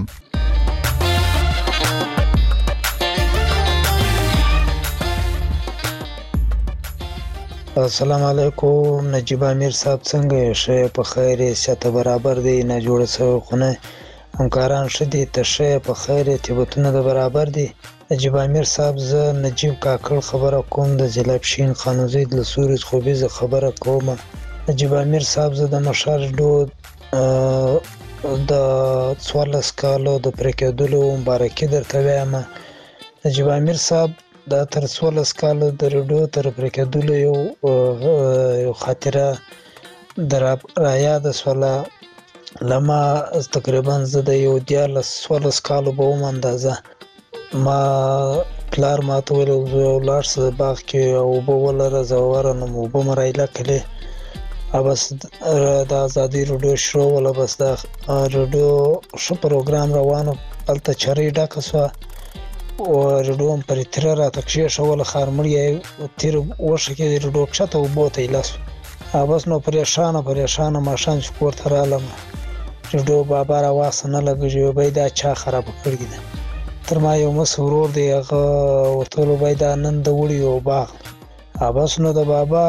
السلام علیکم نجیب امیر صاحب څنګه یې؟ ښه په خیر یې؟ سیاته برابر دی نه جوړه سوی خونه همکاران ښه دي ته ښه په خیر یې؟ طبیعتونه د برابر دي؟ نجیب امیر صاحب زه نجیب کاکړ خبره کوم د ضلع پښین خانوزۍ د سورج خوبي زه خبره کوم. نجیب امیر صاحب زه د مشال ډود د څوارلس کالو د پرې کېدلو مبارکي درته وایم. نجیب امیر صاحب دا تر څوارلس کالو د رډو تر پرې کېدلو یو یو خاطره در رایاده شوله. لما تقریبا زه د یو دیارلس څوارلس کالو به وم اندازه. ما پلار ما ته ویل ولاړ شه د باغ کې اوبه ولره زه ورنم اوبه مې رایله کړې. بس د ازادي رډو شروع وله. بس د رډو ښه پروګرام روانو. هلته چرۍ ډکه شوه رډو هم پرې تیره راته کښېښوله. خارمړي یې تیر وښه کې د رډو کښته اوبو ته ایله شو. بس نو پریشانه پریشانه ماښام چې کور ته رالم رډو بابا راواسته نه لګېږي. وایي دا چا خرابه کړې ده؟ تر ما یو مس ورور دی هغه ورته ویل وایي دا نن د وړي یو باغ. بس نو د بابا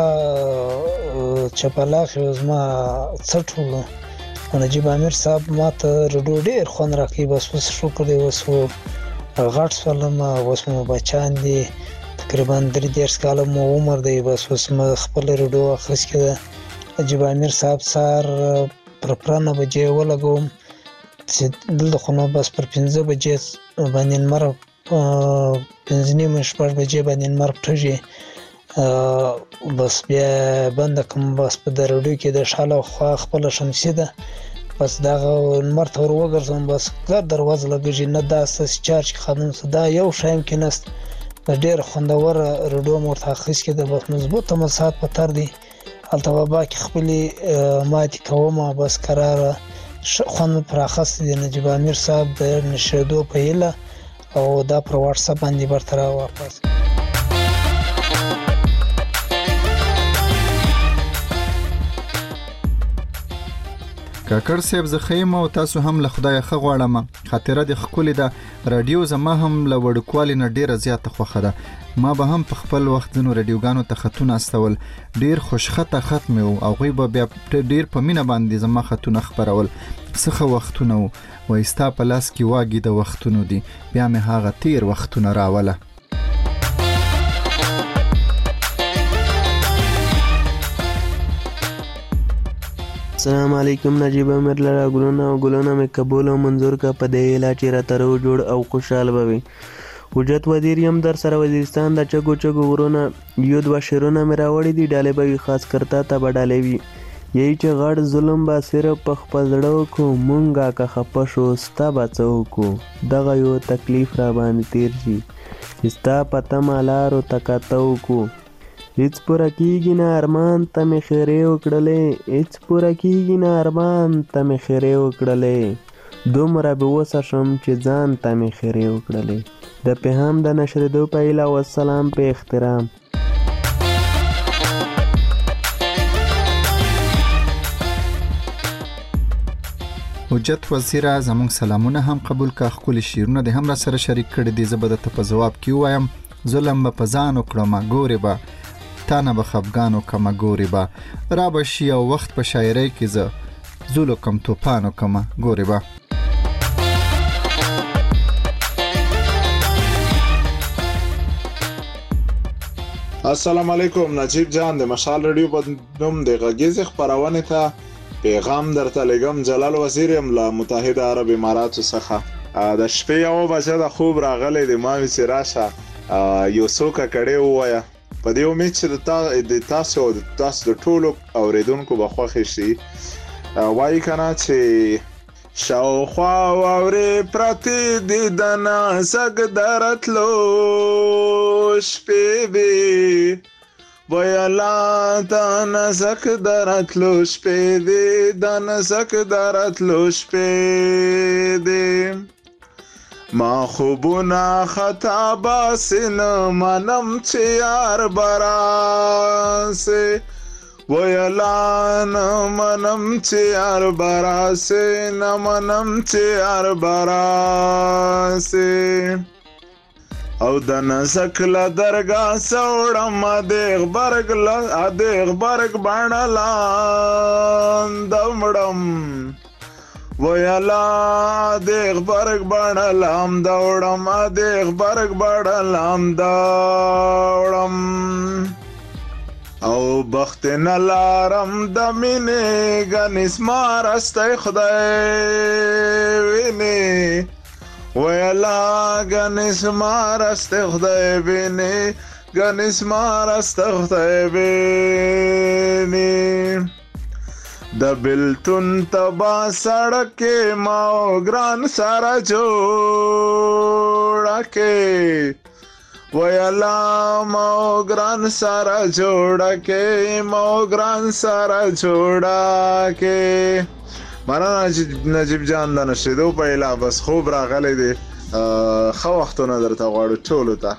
چپلاخ یې زما څټ ولو. نجیب امیر صاحب ما ته رډو ډېر خوند راکوي. بس اوس شکر دی اوس غټ شولم اوس مو بچیان دي تقریبا درې دېرش کاله مو عمر دی. بس اوس مې خپله رډو اخیستې ده. نجیب امیر صاحب سهار پر پرانه بجې ولګوم چې دلته خو نو بس پر پنځه بجې باندې لمر پنځه نیمې شپږ بجې باندې لمر پټېږي، بس بیا بنده کړم، بس په د رډیو کې د شاله خوا خپله شمسي ده، بس دغه لمر ته ور وګرځوم، بس ګر دروازه لګېږي، نه داسې چې چارج کې خاموش دا یو شی هم کېناست، ډېره خوندوره رډیو مې ورته اخیستې ده، بس مضبوطه مساحت په تر دی، هلته په با کې خپلې ماتې کومه، بس قراره خوند مې پر اخیستی دی. نجیب امیر صاحب د نشرېدو په هیله او دا پر واټساپ باندې برته را واپس. کاکړ صاحب زه ښه یم او تاسو هم له خدایه ښه غواړم. خاطره دې ښکلې ده. راډیو زما هم له وړوکوالي نه ډېره زیاته خوښه ده. ما به هم په خپل وخت ځینو راډیوګانو ته خطونه استول، ډېر خوشخطه خط مې و، هغوی به بیا ډېر په مینه باندې زما خطونه خپرول. څه ښه وختونه و، وایي ستا په لاس کې واګې د وختونو دي، بیا مې هغه تیر وختونه راوله. السلام علیکم. نجیب امیر لره ګلونه او ګلونه مې قبول او منظور کا په دې هیله چې راته رو جوړ او خوشحال به وي. حجت وزیر یم در سره وزیرستان د چګو چګو غرونه یو دوه شعرونه مې راوړي دي، ډالې به وي خاص کرتا ته به ډالې وي. یهی چې غړ ظلم به صرف په خپل زړه وکړو، مونږه که خفه شو ستا به څه وکړو، دغه یو تکلیف را باندې تیر شي چې ستا په تمه لارو ته کاته وکړو. هیڅ پوره کېږي نه ارمان ته مې خیرې وکړلې، هیڅ پوره کېږي نه ارمان ته مې خیرې وکړلې، دومره بې وسه شم چې ځان ته مې خیرې وکړلې. د پیغام د نشرېدو په هیله والسلام په احترام. حجت وزیره زمونږ سلامونه هم قبول کا، ښکلي شعرونه دې هم را سره شریک کړي دي. زه به درته په ځواب کې ووایم ظلم به په ځان وکړمه ګورې به تا نه به خفګان وکړمه ګورې به، را به شي او وخت په شاعرۍ کې زه زول وکړم توپان وکړمه ګورې به. السلام علیکم. نجیب جان د مشال رادیو په نوم د غږیزې خپرونې ته پیغام درته لګم. جلال وزیر یم له متحده عرب اماراتو څخه. د شپې یوه بجه د خوب راغلی دی، ما وی چې راشه یو څو ککړې ووایه، په دې امید چې د تاسو او د تاسو د ټولو اورېدونکو به خوښې شي. وایي که نه چې شاوخوا واورې پرتې دي د نازک د راتلو شپې وې، ویلا د نازک د راتلو شپې دي، د نازک د راتلو شپې دي، ما خوبونه خطا باسې نه منم چې یار به راسې، ویلا نه منم چې یار به راسې، نه منم چې یار به راسې، او د نازک له درګاه سوړم د غبرګ له د غبرګ بڼه لاندې مړم، ویلا د غبرګ بڼه لاندې وړم، د غبرګ بڼه لاندې وړم، او بخت نه لارم د مینې ګنې زما راستی خدای وینې، ویلا ګنې زما راستی خدای وینې، ګنې زما راستی خدای وینې، د بلتون تبا سړکې ما او ګران سره جوړه کې، ویلا ما او ګران سره جوړه کې، ما او ګران سره جوړه کې. مننه نجیب جان د نشرېدو په هیله بس خوب راغلی دی. ښه وختونه درته غواړو ټولو ته.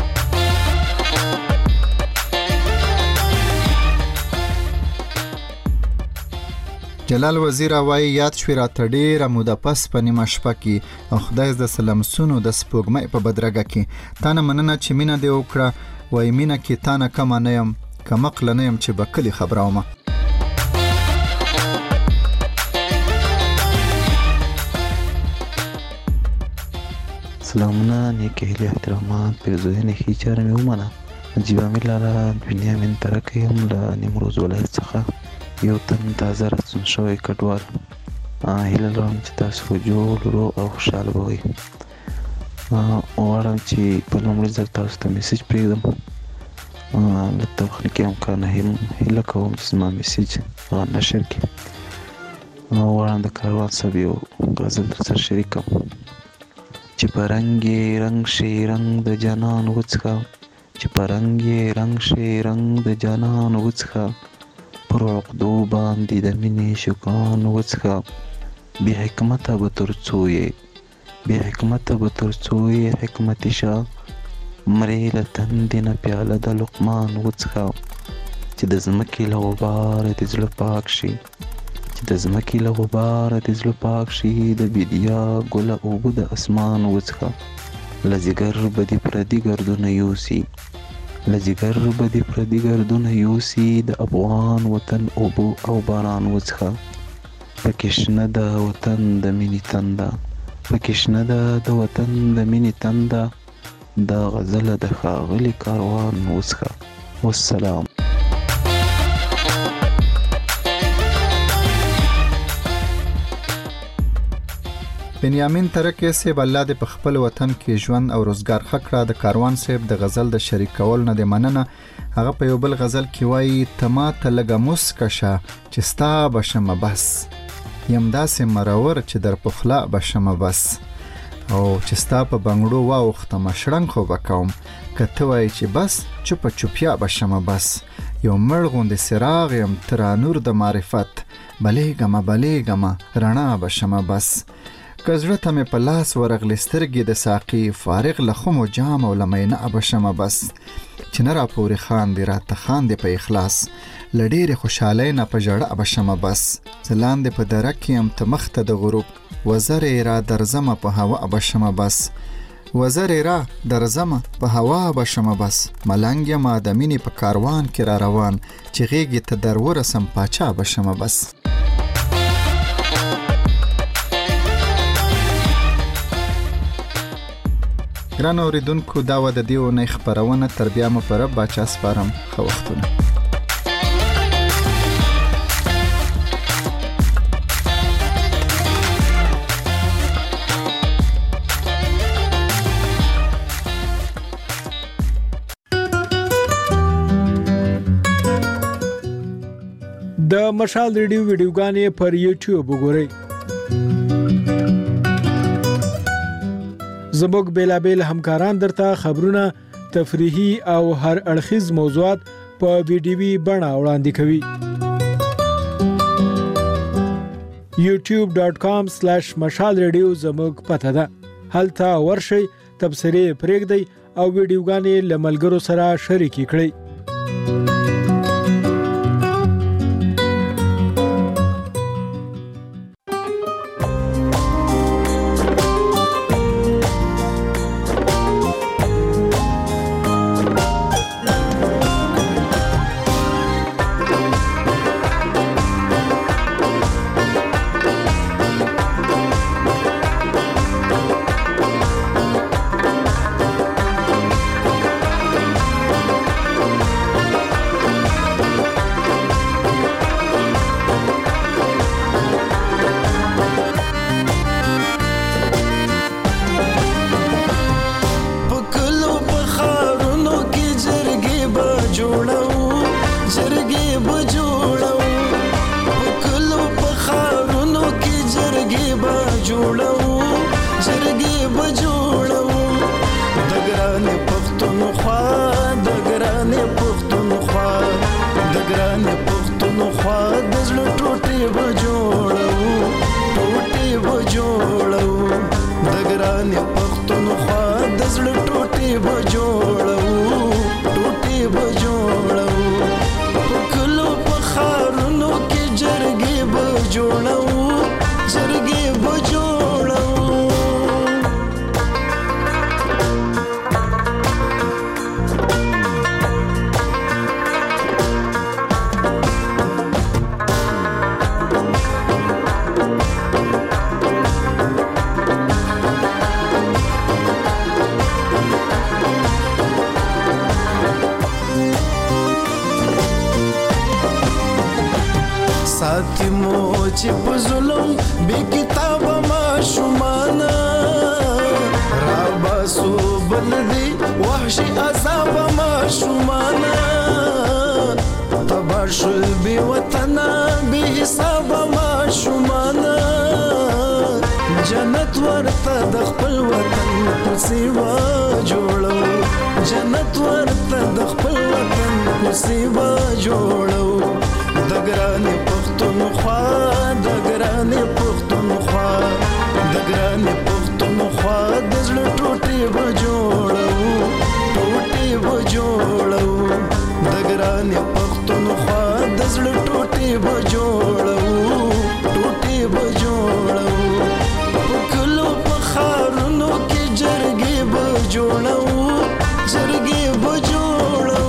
جلال وزیر وایي یاد شوې راته ډېره موده پس په نیمه شپه کې، او خدای د سلمسونو د سپوږمۍ په بدرګه کې، تا نه مننه چې مینه دې وکړه، وایي مینه کې تا نه کمه نه یم، کمقله نه یم چې به کلي خبره ومه. سلامونه، نیکې هیلې، احترامات، پیرزوینې ښې چاره مې ومنه. نجیب امیر لاله بنیامین ترکه یم له نیمروز ولایت څخه، یو تن تازه راستون شوی کډوال. هیله لرم چې تاسو جوړ روغ او خوشحاله به وئ. غواړم چې په لومړي ځل تاسو ته میسج پرېږدم. له تخنیکي امکان نه هیله کوم چې زما میسج هغه نشر کړي. غواړم د کاروان صاحب یو غزل در سره شریک کړم چې په رنګ یې رنګ شي رنګ د جانان وڅښه، چې په رنګ یې رنګ شي رنګ د جانان وڅښه، پر عقدو باندې د مینې شکان وڅښه، بې حکمته به تر څو یې بې حکمته به تر څو یې حکمتي شه، مرې له تندې نه پیاله د لقمان وڅښه، چې د ځمکې له غباره دې زړه پاک شي، چې د ځمکې له غباره دې زړه پاک شي، د بیدیا ګله اوبه د اسمان وڅښه، له ځیګر به دې پردي ګردونه یوسي، له ځیګر به دې پردي ګردونه یوسي، د افغان وطن اوبه او باران وڅښه، پکې شنه د وطن د مینې تنده، پکې شنه ده د وطن د مینې تنده، دا غزله د ښاغلي کاروان وڅښه. والسلام. بنیامین ترکی صاحب الله دې په خپل وطن کې ژوند او روزګار ښه کړه. د کاروان صاحب د غزل د شریک کول نه د مننه. هغه په یو بل غزل کې وایي ته ماته لږه مسکه شه چې ستا به شمه بس، یم داسې مرور چې در پخلا به شمه بس، او چې ستا په بنګړو واوښتمه شړنګ خو به کوم، که ته وایې چې بس چوپه چوپیا به شمه بس، یو مړ غوندې څراغ یم ته را نور د معرفت، بلیږمه بلیږمه رڼا به شمه بس، که زړه ته مې په لاس ورغلې سترګې د ساقي، فارغ له خمو جام او له مینا به شمه بس، چې نه را پورې خاندې راته خاندې په اخلاص، له ډېرې خوشحالۍ نه په ژړا به شمه بس، زه لاندې په دره کې یم ته مخ ته د غروب، وزرې را درځمه په هوا به شمه بس، وزرې را درځمه په هوا به شمه بس، ملنګ یمه د مینې په کاروان کې را روان، چې غېږې ته در ورسم پاچا به شمه بس. ګران اوریدونکو دا و د دې اونۍ خپرونه، تر بیا مو په رب باچا سپارم. ښه وختونه. د مشال ریډیو ویډیوګانې پر یوټیوب وګورئ. زموږ بیلابیل همکاران درته خبرونه، تفریحي او هر اړخیز موضوعات په ویډیوي بڼه وړاندې کوي. یوټیوب ډاټ کام سلیش مشال ریډیو زموږ پته ده. هلته ورشئ، تبصرې پرېږدئ او ویډیوګانې له ملګرو سره شریکې کړئ. ساتي مو چې په ظلم بې کتابه ماشومانه راباسو بل دي وحشي عذابه ماشومانه تبا شل بې وطنه بې حسابه ماشومانه جنت ورته د خپل وطن کوڅې وا جوړو جنت ورته د خپل وطن کوڅې وا جوړو د ګرانې پښتونخوا د ګرانې پښتونخوا د ګرانې پښتونخوا د زړه ټوټې به جوړو ټوټې به جوړو د ګرانې پښتونخوا د زړه ټوټې به جوړو ټوټې به جوړو خارونو کې جرګې به جوړو جرګې به جوړو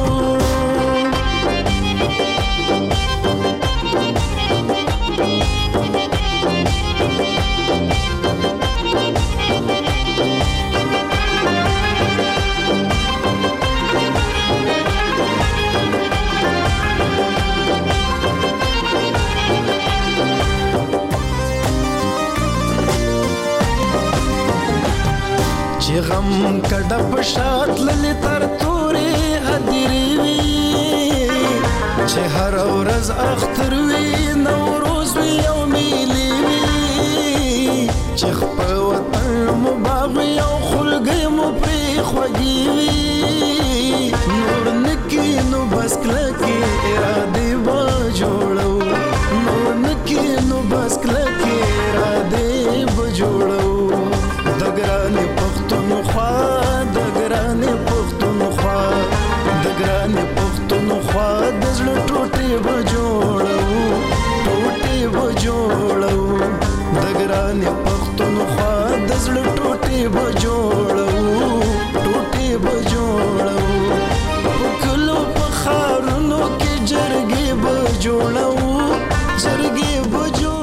چې غم کډه په شات للی تر تورې هدیرې وي چې هر ورځ اختر وي نوروز وي او میلې وي چې خپل وطن مو باغ وي او خلګۍ مو پرې خوږې وي نور نکي نو بس کلکې ارادې به جوړو نور نکي نو بس کلکې ارادې به جوړو د ګرانې پښتونخوا د ګرانې پښتونخوا د ګرانې پښتونخوا د زړه ټوټې به جوړو ټوټې به جوړو د ګرانې پښتونخوا د زړه ټوټې به جوړو ټوټې به جوړو په کلو په ښارونو کې جرګې به جوړو جرګې به جوړو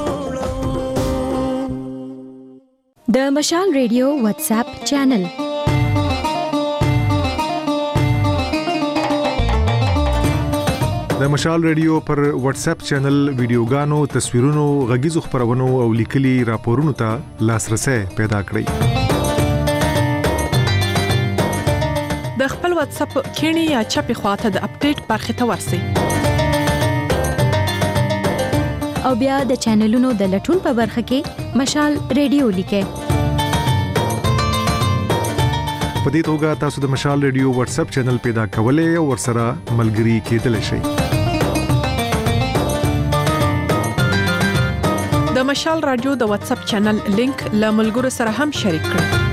د مشال ریډیو واتس اپ چینل د مشال ریډیو پر واتس اپ چینل ویډیوګانو تصویرونو غږیزو خبرونو او لیکلي راپورونو ته لاسرسي پیدا کړئ د خپل واتس اپ کینی یا چپی خواته د اپډیټ برخه ته ورسئ او بیا د چینلونو د لټون په برخه کې مشال ریډیو لیکئ په دې توګه تاسو د مشال ریډیو واتس اپ چینل پیدا کولای او ورسره ملګري کېدلی شئ د مشال رادیو د واتس اپ چینل لینک له ملګرو سره هم شریک کړئ